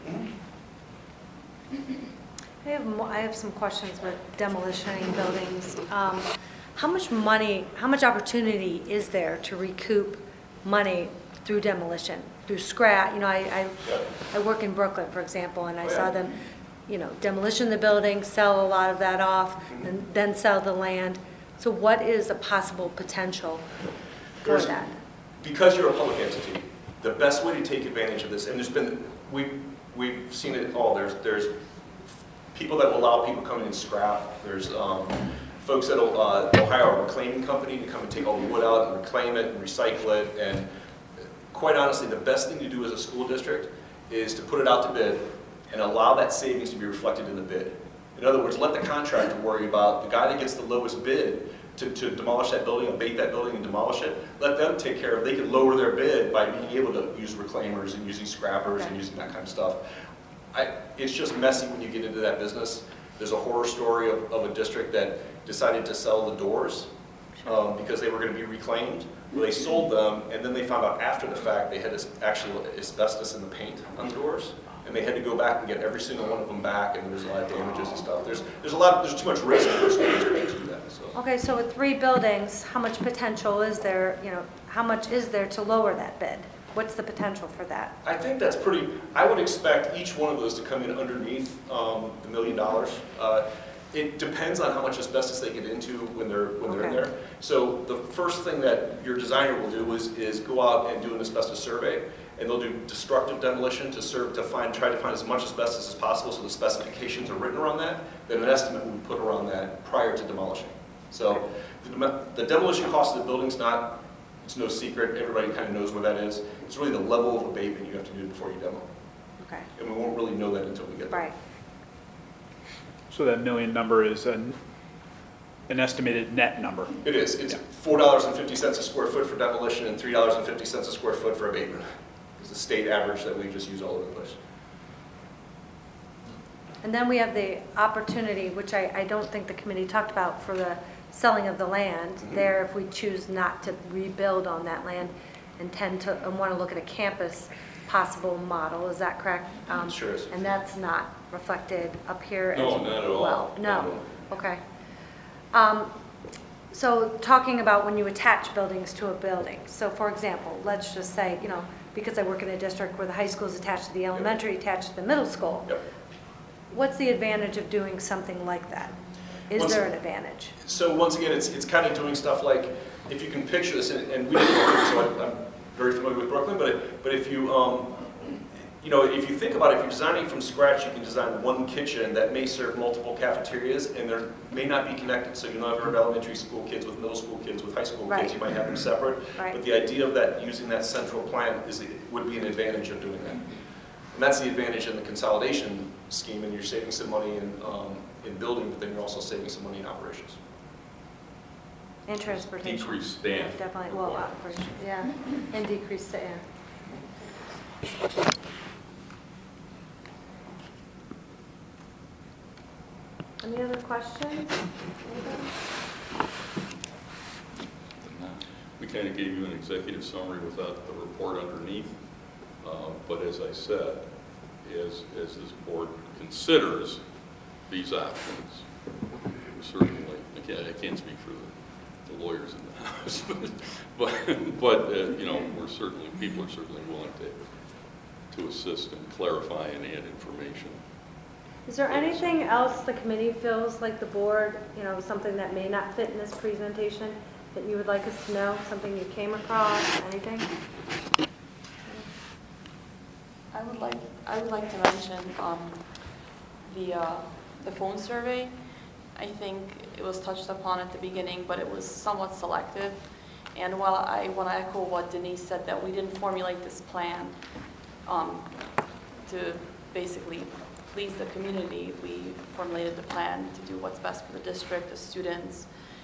I have some questions with demolitioning buildings. How much money, how much opportunity is there to recoup money through demolition, through scrap? You know, I work in Brooklyn, for example, and I saw them, you know, demolition the building, sell a lot of that off, and then sell the land. So what is a possible potential for that? Because you're a public entity, the best way to take advantage of this, and there's been, we've seen it all. There's people that will allow people to come in and scrap. There's folks that will hire a reclaiming company to come and take all the wood out and reclaim it and recycle it. And quite honestly, the best thing to do as a school district is to put it out to bid and allow that savings to be reflected in the bid. In other words, let the contractor worry about the guy that gets the lowest bid to demolish that building, abate that building and demolish it. Let them take care of it. They can lower their bid by being able to use reclaimers and using scrappers and using that kind of stuff. It's just messy when you get into that business. There's a horror story of a district that decided to sell the doors because they were going to be reclaimed. Well, they sold them, and then they found out after the fact they had actually asbestos in the paint on the doors, and they had to go back and get every single one of them back, and there's a lot of damages and stuff. There's too much risk for a school district to do that. So. Okay, so with 3 buildings, how much potential is there, you know, how much is there to lower that bid? What's the potential for that? I think that's pretty, I would expect each one of those to come in underneath the $1 million. It depends on how much asbestos they get into when they're in there. So the first thing that your designer will do is go out and do an asbestos survey, and they'll do destructive demolition to try to find as much asbestos as possible, so the specifications are written around that. Then an estimate will be put around that prior to demolishing. So the demolition cost of the building's not, it's no secret, everybody kind of knows where that is. It's really the level of abatement you have to do before you demo. Okay. And we won't really know that until we get there. Right. So that million number is an estimated net number. It is. It's $4.50 a square foot for demolition and $3.50 a square foot for abatement. It's the state average that we just use all over the place. And then we have the opportunity, which I don't think the committee talked about, for the selling of the land there, if we choose not to rebuild on that land and want to look at a campus possible model. Is that correct? Sure is. And that's not reflected up here as No, not at all. well? No. No. Okay. So talking about when you attach buildings to a building. So for example, let's just say, you know, because I work in a district where the high school is attached to the elementary, attached to the middle school. Yep. What's the advantage of doing something like that? Is there an advantage? So once again, it's kind of doing stuff like, if you can picture this, and we didn't Brooklyn, so I'm very familiar with Brooklyn, but if you, you know, if you think about it, if you're designing from scratch, you can design one kitchen that may serve multiple cafeterias, and there may not be connected, so you'll never have elementary school kids with middle school kids with high school kids, you might have them separate. Right. But the idea of that, using that central plant would be an advantage of doing that. And that's the advantage in the consolidation scheme, and you're saving some money in building, but then you're also saving some money in operations. And transportation. Decrease staff. Yeah, definitely, well, operation, yeah, and decrease staff. Any other questions? We kind of gave you an executive summary without the report underneath, but as I said, as this board considers these options, certainly, I can't speak for the lawyers in the house, but you know, people are certainly willing to assist and clarify and add information. Is there anything else the committee feels like the board, you know, something that may not fit in this presentation that you would like us to know, something you came across, anything? I would like to mention the phone survey. I think it was touched upon at the beginning, but it was somewhat selective. And while I want to echo what Denise said, that we didn't formulate this plan to basically please the community, we formulated the plan to do what's best for the district, the students.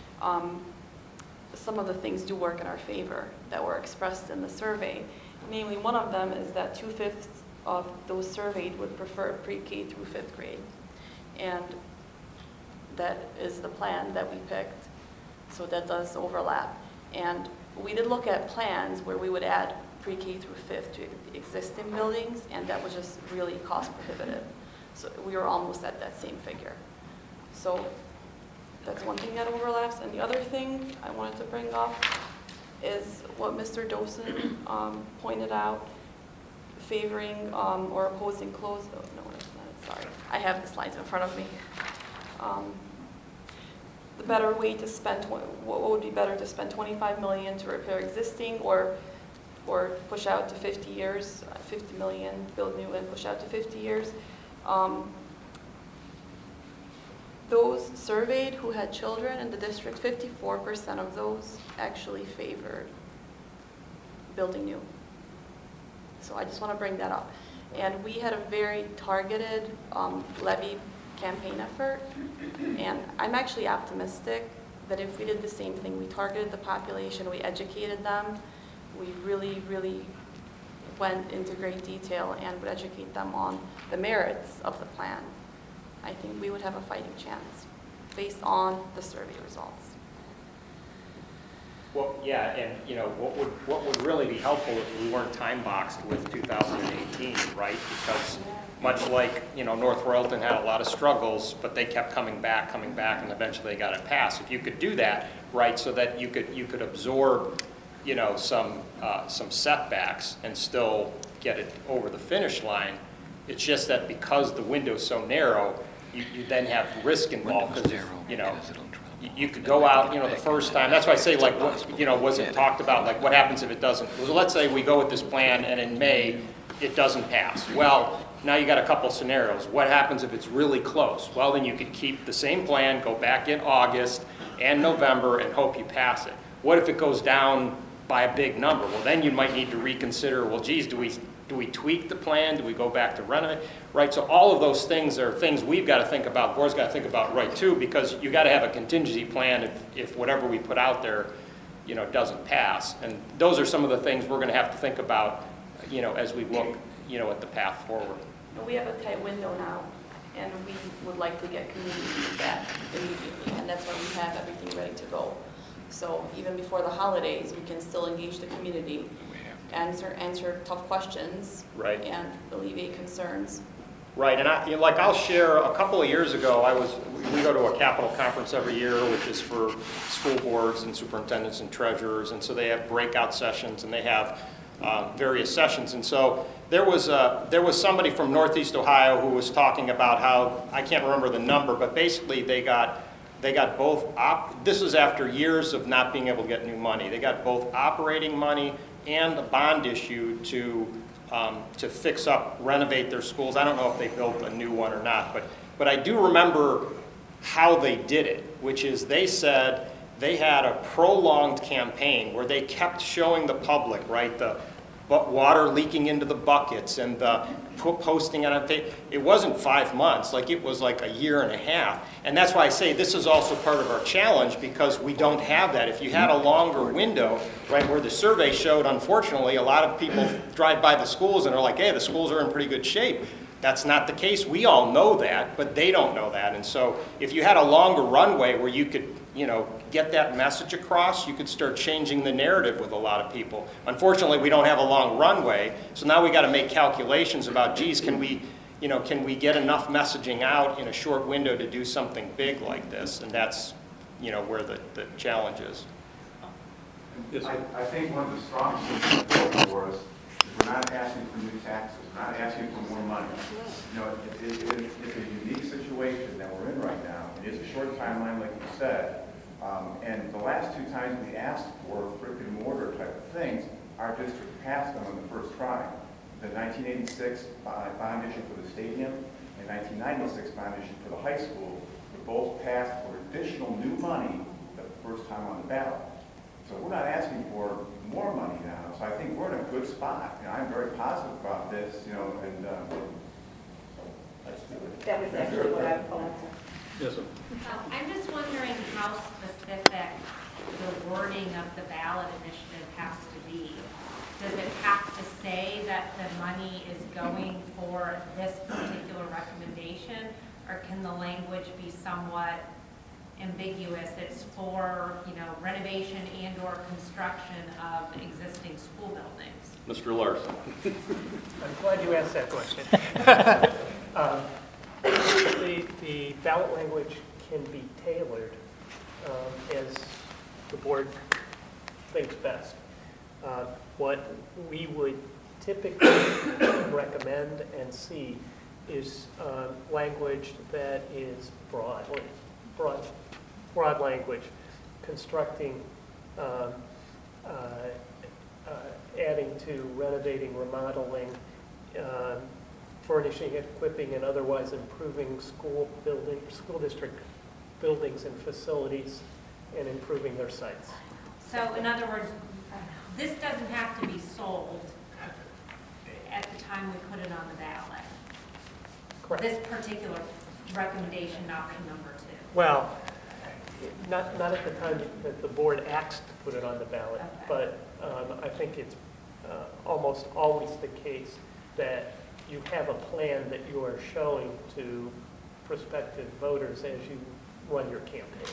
Some of the things do work in our favor that were expressed in the survey. Namely, one of them is that 2/5 of those surveyed would prefer pre-K through 5th grade. And that is the plan that we picked, so that does overlap. And we did look at plans where we would add pre-K through 5th to existing buildings, and that was just really cost prohibitive. So we were almost at that same figure. So that's one thing that overlaps. And the other thing I wanted to bring up is what Mr. Dosen pointed out, favoring or opposing close, oh, no, that's not, sorry. I have the slides in front of me. The better way to spend, what would be better to spend 25 million to repair existing or push out to 50 years, 50 million, build new and push out to 50 years. Those surveyed who had children in the district, 54% of those actually favored building new. So I just want to bring that up. And we had a very targeted levy campaign effort, and I'm actually optimistic that if we did the same thing, we targeted the population, we educated them, we really, really went into great detail and would educate them on the merits of the plan, I think we would have a fighting chance based on the survey results. Well, yeah, and you know, what would really be helpful if we weren't time boxed with 2018, right? Because much like, you know, North Royalton had a lot of struggles, but they kept coming back, and eventually they got it passed. If you could do that, right, so that you could absorb, you know, some setbacks and still get it over the finish line. It's just that because the window's so narrow, you then have risk involved. Because, you know, you could go out, you know, the first time. That's why I say, like, what, you know, was it talked about? Like, what happens if it doesn't? So let's say we go with this plan, and in May, it doesn't pass. Well, now you got a couple scenarios. What happens if it's really close? Well, then you could keep the same plan, go back in August and November, and hope you pass it. What if it goes down by a big number? Well, then you might need to reconsider, well, geez, do we tweak the plan? Do we go back to renovate? Right, so all of those things are things we've got to think about, board's got to think about, right, too, because you got to have a contingency plan if whatever we put out there, you know, doesn't pass. And those are some of the things we're going to have to think about, you know, as we look, you know, at the path forward. We have a tight window now, and we would like to get community feedback immediately, and that's why we have everything ready to go. So even before the holidays, we can still engage the community, answer tough questions, right, and alleviate concerns. Right, and I'll share, a couple of years ago, we go to a capital conference every year, which is for school boards and superintendents and treasurers, and so they have breakout sessions, and they have various sessions. And so there was somebody from Northeast Ohio who was talking about how, I can't remember the number, but basically they got both, this was after years of not being able to get new money. They got both operating money and a bond issue to fix up, renovate their schools. I don't know if they built a new one or not, but I do remember how they did it, which is they said they had a prolonged campaign where they kept showing the public, right, the water leaking into the buckets and the posting it on Facebook. It wasn't 5 months, like it was like a year and a half. And that's why I say this is also part of our challenge, because we don't have that. If you had a longer window, right, where the survey showed, unfortunately, a lot of people drive by the schools and are like, hey, the schools are in pretty good shape. That's not the case. We all know that, but they don't know that. And so if you had a longer runway where you could, you know, get that message across, you could start changing the narrative with a lot of people. Unfortunately, we don't have a long runway, so now we got to make calculations about, geez, can we get enough messaging out in a short window to do something big like this? And that's, you know, where the challenge is. I think one of the strongest for us is we're not asking for new taxes, we're not asking for more money. You know, it's a unique situation that we're in right now. It is a short timeline, like you said. And the last 2 times we asked for brick and mortar type of things, our district passed them on the first try. the 1986 bond issue for the stadium and 1996 bond issue for the high school were both passed for additional new money the first time on the ballot. So we're not asking for more money now. So I think we're in a good spot. I'm very positive about this, and let's do it. That was actually what I wanted to. Yes, sir. I'm just wondering how specific the wording of the ballot initiative has to be. Does it have to say that the money is going for this particular recommendation, or can the language be somewhat ambiguous? It's for, renovation and or construction of existing school buildings. Mr. Larson. I'm glad you asked that question. The ballot language can be tailored as the board thinks best. What we would typically recommend and see is language that is broad language, constructing, adding to, renovating, remodeling, furnishing, equipping, and otherwise improving school district buildings and facilities, and improving their sites. So in other words, this doesn't have to be sold at the time we put it on the ballot. Correct. This particular recommendation, option number 2. Well, not at the time that the board acts to put it on the ballot, Okay. but I think it's almost always the case that you have a plan that you are showing to prospective voters as you run your campaign.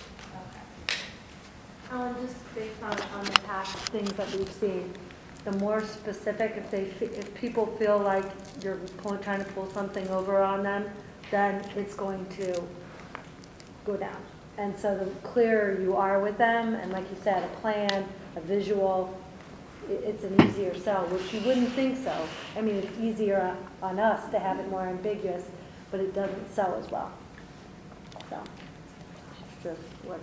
Just based on the past things that we've seen, the more specific, if people feel like you're trying to pull something over on them, then it's going to go down. And so the clearer you are with them, and like you said, a plan, a visual, it's an easier sell, which you wouldn't think so. I mean, it's easier on us to have it more ambiguous, but it doesn't sell as well. So, just what.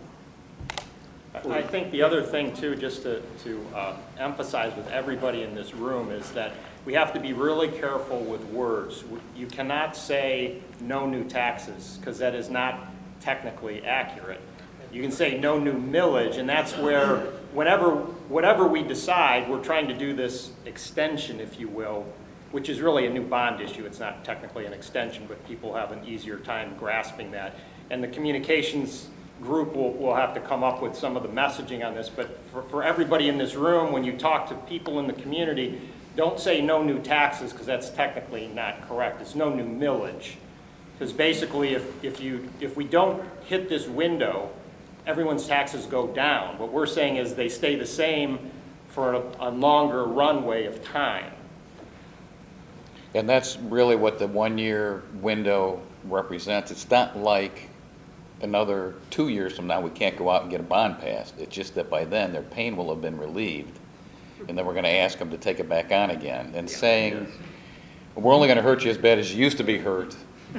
I think the other thing too, just to emphasize with everybody in this room, is that we have to be really careful with words. You cannot say no new taxes, because that is not technically accurate. You can say no new millage, and that's where whatever we decide, we're trying to do this extension, if you will, which is really a new bond issue. It's not technically an extension, but people have an easier time grasping that. And the communications group will have to come up with some of the messaging on this, but for everybody in this room, when you talk to people in the community, don't say no new taxes, because that's technically not correct. It's no new millage. Because basically, if we don't hit this window, everyone's taxes go down. What we're saying is they stay the same for a longer runway of time. And that's really what the 1-year window represents. It's not like another 2 years from now we can't go out and get a bond passed. It's just that by then their pain will have been relieved, and then we're going to ask them to take it back on again. And saying, we're only going to hurt you as bad as you used to be hurt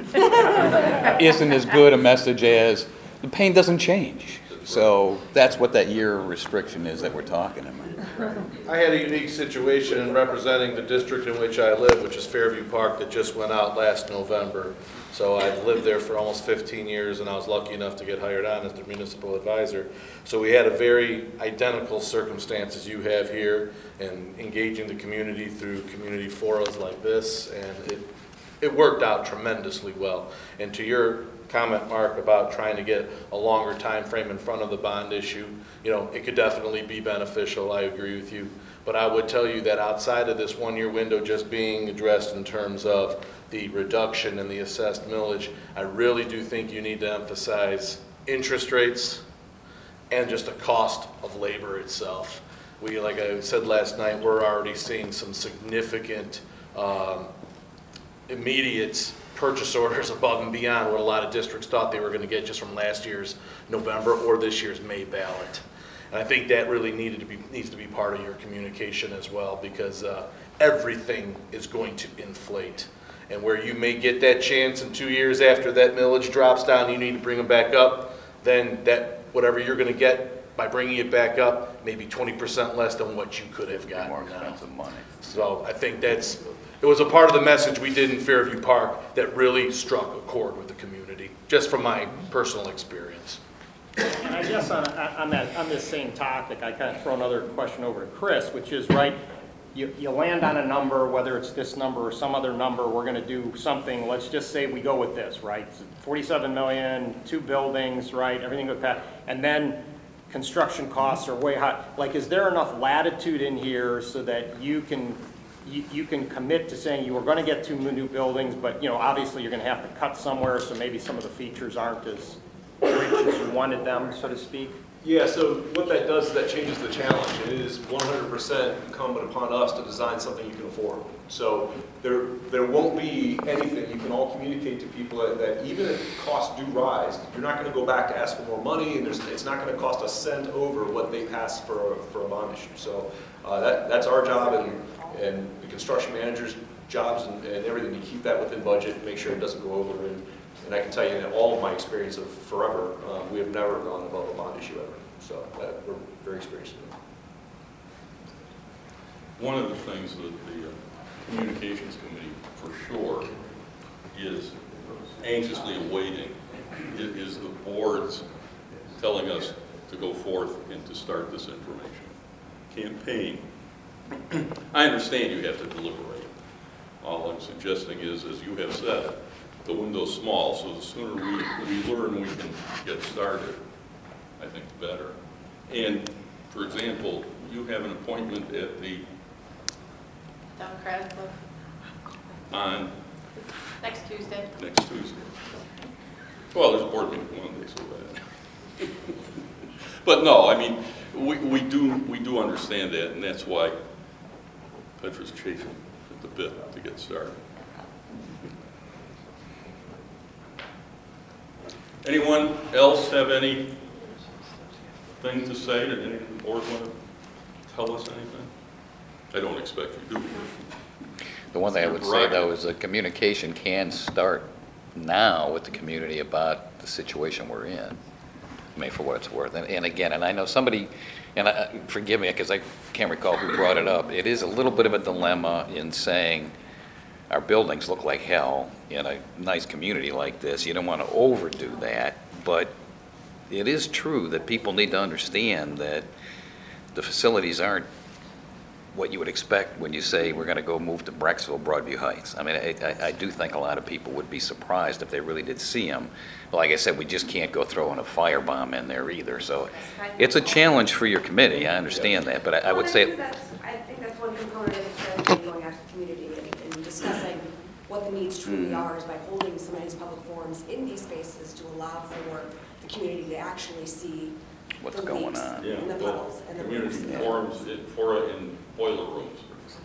isn't as good a message as the pain doesn't change. So that's what that year restriction is that we're talking about. I had a unique situation in representing the district in which I live, which is Fairview Park, that just went out last November. So I've lived there for almost 15 years, and I was lucky enough to get hired on as the municipal advisor. So we had a very identical circumstance as you have here, and engaging the community through community forums like this, and it worked out tremendously well. And to your comment, Mark, about trying to get a longer time frame in front of the bond issue, it could definitely be beneficial. I agree with you. But I would tell you that outside of this 1-year window just being addressed in terms of the reduction in the assessed millage, I really do think you need to emphasize interest rates and just the cost of labor itself. Like I said last night, we're already seeing some significant immediate purchase orders above and beyond what a lot of districts thought they were going to get just from last year's November or this year's May ballot. And I think that really needs to be part of your communication as well, because everything is going to inflate. And where you may get that chance in 2 years after that millage drops down, you need to bring them back up, then that whatever you're going to get by bringing it back up may be 20% less than what you could have gotten. More expensive money. So I think that's it was a part of the message we did in Fairview Park that really struck a chord with the community, just from my personal experience. And I guess on this same topic, I kind of throw another question over to Chris, which is, right, you land on a number, whether it's this number or some other number, we're going to do something, let's just say we go with this, right? 47 million, 2 buildings, right, everything would pass, and then construction costs are way high. Like, is there enough latitude in here so that you can commit to saying you are going to get 2 new buildings, but, you know, obviously you're going to have to cut somewhere, so maybe some of the features aren't as rich as you wanted them, so to speak? Yeah, so what that does is that changes the challenge. It is 100% incumbent upon us to design something you can afford. So there won't be anything, you can all communicate to people that even if costs do rise, you're not going to go back to ask for more money, and it's not going to cost a cent over what they pass for a bond issue. So that's our job and the construction manager's jobs and everything to keep that within budget and make sure it doesn't go over. And I can tell you in all of my experience of forever, we have never gone above a bond issue ever. So we're very experienced in it. One of the things that the Communications Committee, for sure, is anxiously awaiting is the board's telling us to go forth and to start this information campaign. I understand you have to deliberate. All I'm suggesting is, as you have said, the window's small, so the sooner we learn we can get started, I think the better. And, for example, you have an appointment at the Democratic Club on next Tuesday. next Tuesday. Well, there's a board meeting Monday, so that. But no, I mean, we do understand that, and that's why Petra's chafing at the bit to get started. Anyone else have anything to say? Did any of the board want to tell us anything? I don't expect you to. The one thing I would say, though, is that communication can start now with the community about the situation we're in. I mean, for what it's worth. And again, and I know somebody, and forgive me because I can't recall who brought it up, it is a little bit of a dilemma in saying our buildings look like hell in a nice community like this. You don't want to overdo that, but it is true that people need to understand that the facilities aren't what you would expect when you say we're going to go move to Brecksville, Broadview Heights. I mean, I do think a lot of people would be surprised if they really did see them. Like I said, we just can't go throwing a firebomb in there either. So it's a challenge for your committee. I understand that, but I would say I think that's one component of the strategy going out to the community and discussing what the needs truly are is by holding some of these public forums in these spaces to allow for the community to actually see what's the going leaks on. and the puddles and the roofs. Community forums in boiler rooms.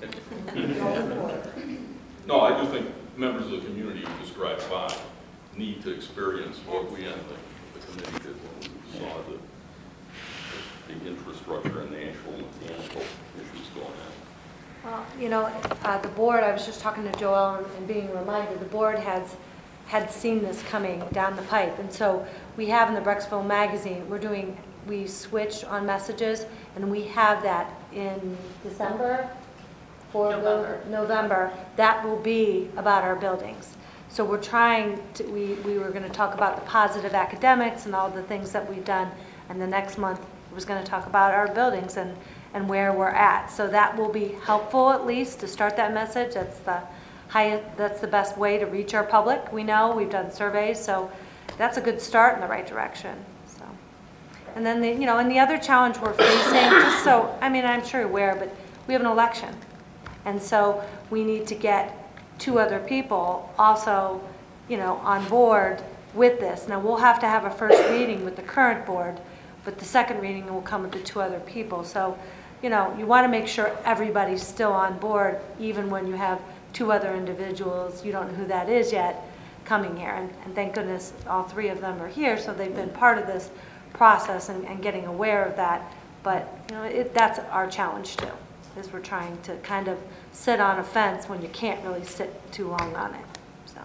No, I do think members of the community who described by need to experience what we and the committee did when we saw the infrastructure and the actual mechanical issues going on. Well, you know, the board, I was just talking to Joel and being reminded, the board had seen this coming down the pipe. And so we have in the Brecksville magazine, we switched on messages, and we have that in December, November. That will be about our buildings. So we're trying to, we were going to talk about the positive academics and all the things that we've done, and the next month was going to talk about our buildings and where we're at. So that will be helpful, at least, to start that message. That's the best way to reach our public. We know, we've done surveys, so that's a good start in the right direction. So, and then and the other challenge we're facing, just so, I mean, I'm sure you're aware, but we have an election. And so we need to get 2 other people also, on board with this. Now, we'll have to have a first reading with the current board, but the second reading will come with the 2 other people. So, you want to make sure everybody's still on board, even when you have 2 other individuals, you don't know who that is yet, coming here. And thank goodness all 3 of them are here, so they've been part of this process and getting aware of that. But, that's our challenge too, is we're trying to kind of sit on a fence when you can't really sit too long on it. So,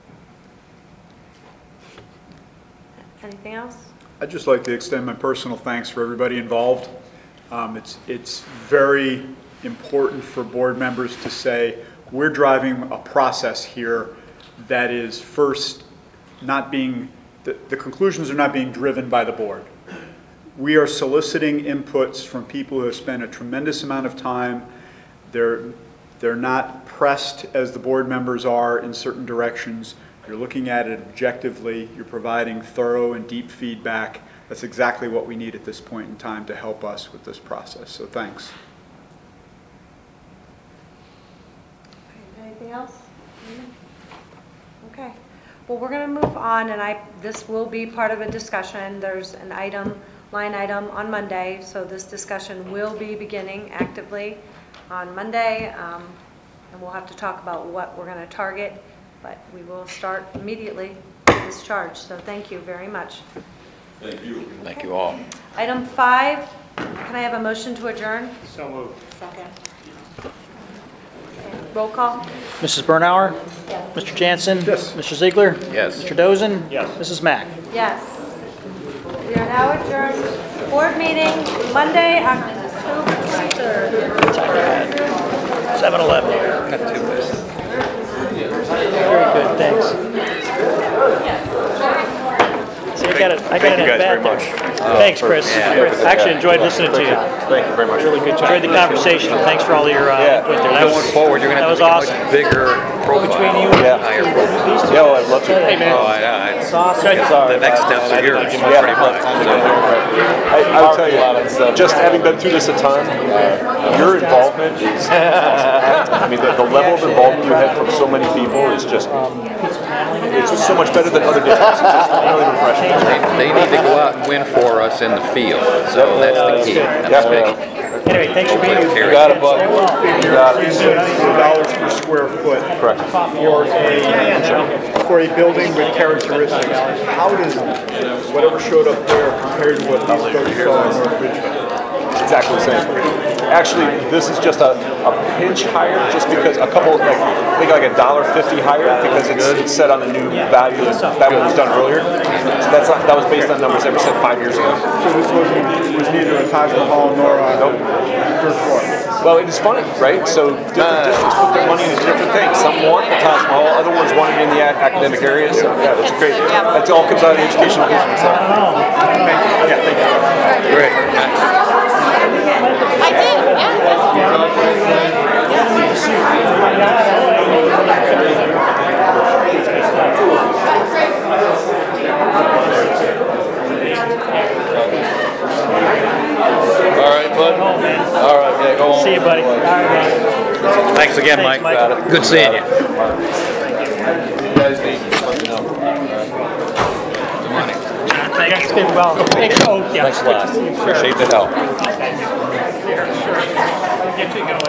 anything else? I'd just like to extend my personal thanks for everybody involved. It's very important for board members to say we're driving a process here that is first not being, the conclusions are not being driven by the board. We are soliciting inputs from people who have spent a tremendous amount of time. They're not pressed as the board members are in certain directions. You're looking at it objectively. You're providing thorough and deep feedback. That's exactly what we need at this point in time to help us with this process. So thanks. Anything else? Okay. Well, we're going to move on, and this will be part of a discussion. There's an line item on Monday, so this discussion will be beginning actively on Monday, and we'll have to talk about what we're going to target, but we will start immediately with this charge. So thank you very much. Thank you. Thank you all. Item 5, can I have a motion to adjourn? So moved. Second. Roll call. Mrs. Bernauer? Yes. Mr. Jansen? Yes. Mr. Ziegler? Yes. Mr. Dozen? Yes. Mrs. Mack? Yes. We are now adjourned. Board meeting Monday, October 23rd. 7-Eleven. Not too bad. Very good, thanks. See, I got it at bat there. Thanks, Chris. I actually enjoyed listening to you. Thank you very much. Really good. Enjoyed the conversation. Thanks for all your input there. That was Going forward, you're going to that have was to make awesome. a much bigger profile. Between you and higher profile. these two. Yeah, well, I'd love to. Hey, man. Oh, I know. It's awesome. The next steps are yours, pretty much. I would tell you, just having been through this a ton, your involvement is awesome. I mean, the level of involvement you had from so many people is just, it's just so much better than other districts. It's just really refreshing. They need to go out and win for us in the field, so that's the key. That's big. Anyway, thanks for being here. You got it, bud. You got it. $4 per square foot. Correct. For a building with characteristics. How does whatever showed up there compare to what these folks saw in North Ridgeville? Exactly the same. Actually, this is just a pinch higher, just because a couple, like, I think like $1.50 higher, because it's set on the new value that was done earlier. So that was based on numbers that were set 5 years ago. So this was neither a Taj Mahal nor a third floor. Well, it is funny, right? So different districts put their money into different things. Some want the Taj Mahal, other ones want it in the academic area. So yeah, that's great. That all comes out of the educational business. So. Yeah, thank you. Great. I did, yeah. All right, bud. All right, yeah, go on. See you, buddy. All right, man. Thanks again, Mike. Good seeing you. You guys need to let me know. Thanks. Did well. Thanks. Oh, yeah. Thanks a lot. Appreciate the help. Okay. Sure. Get you going.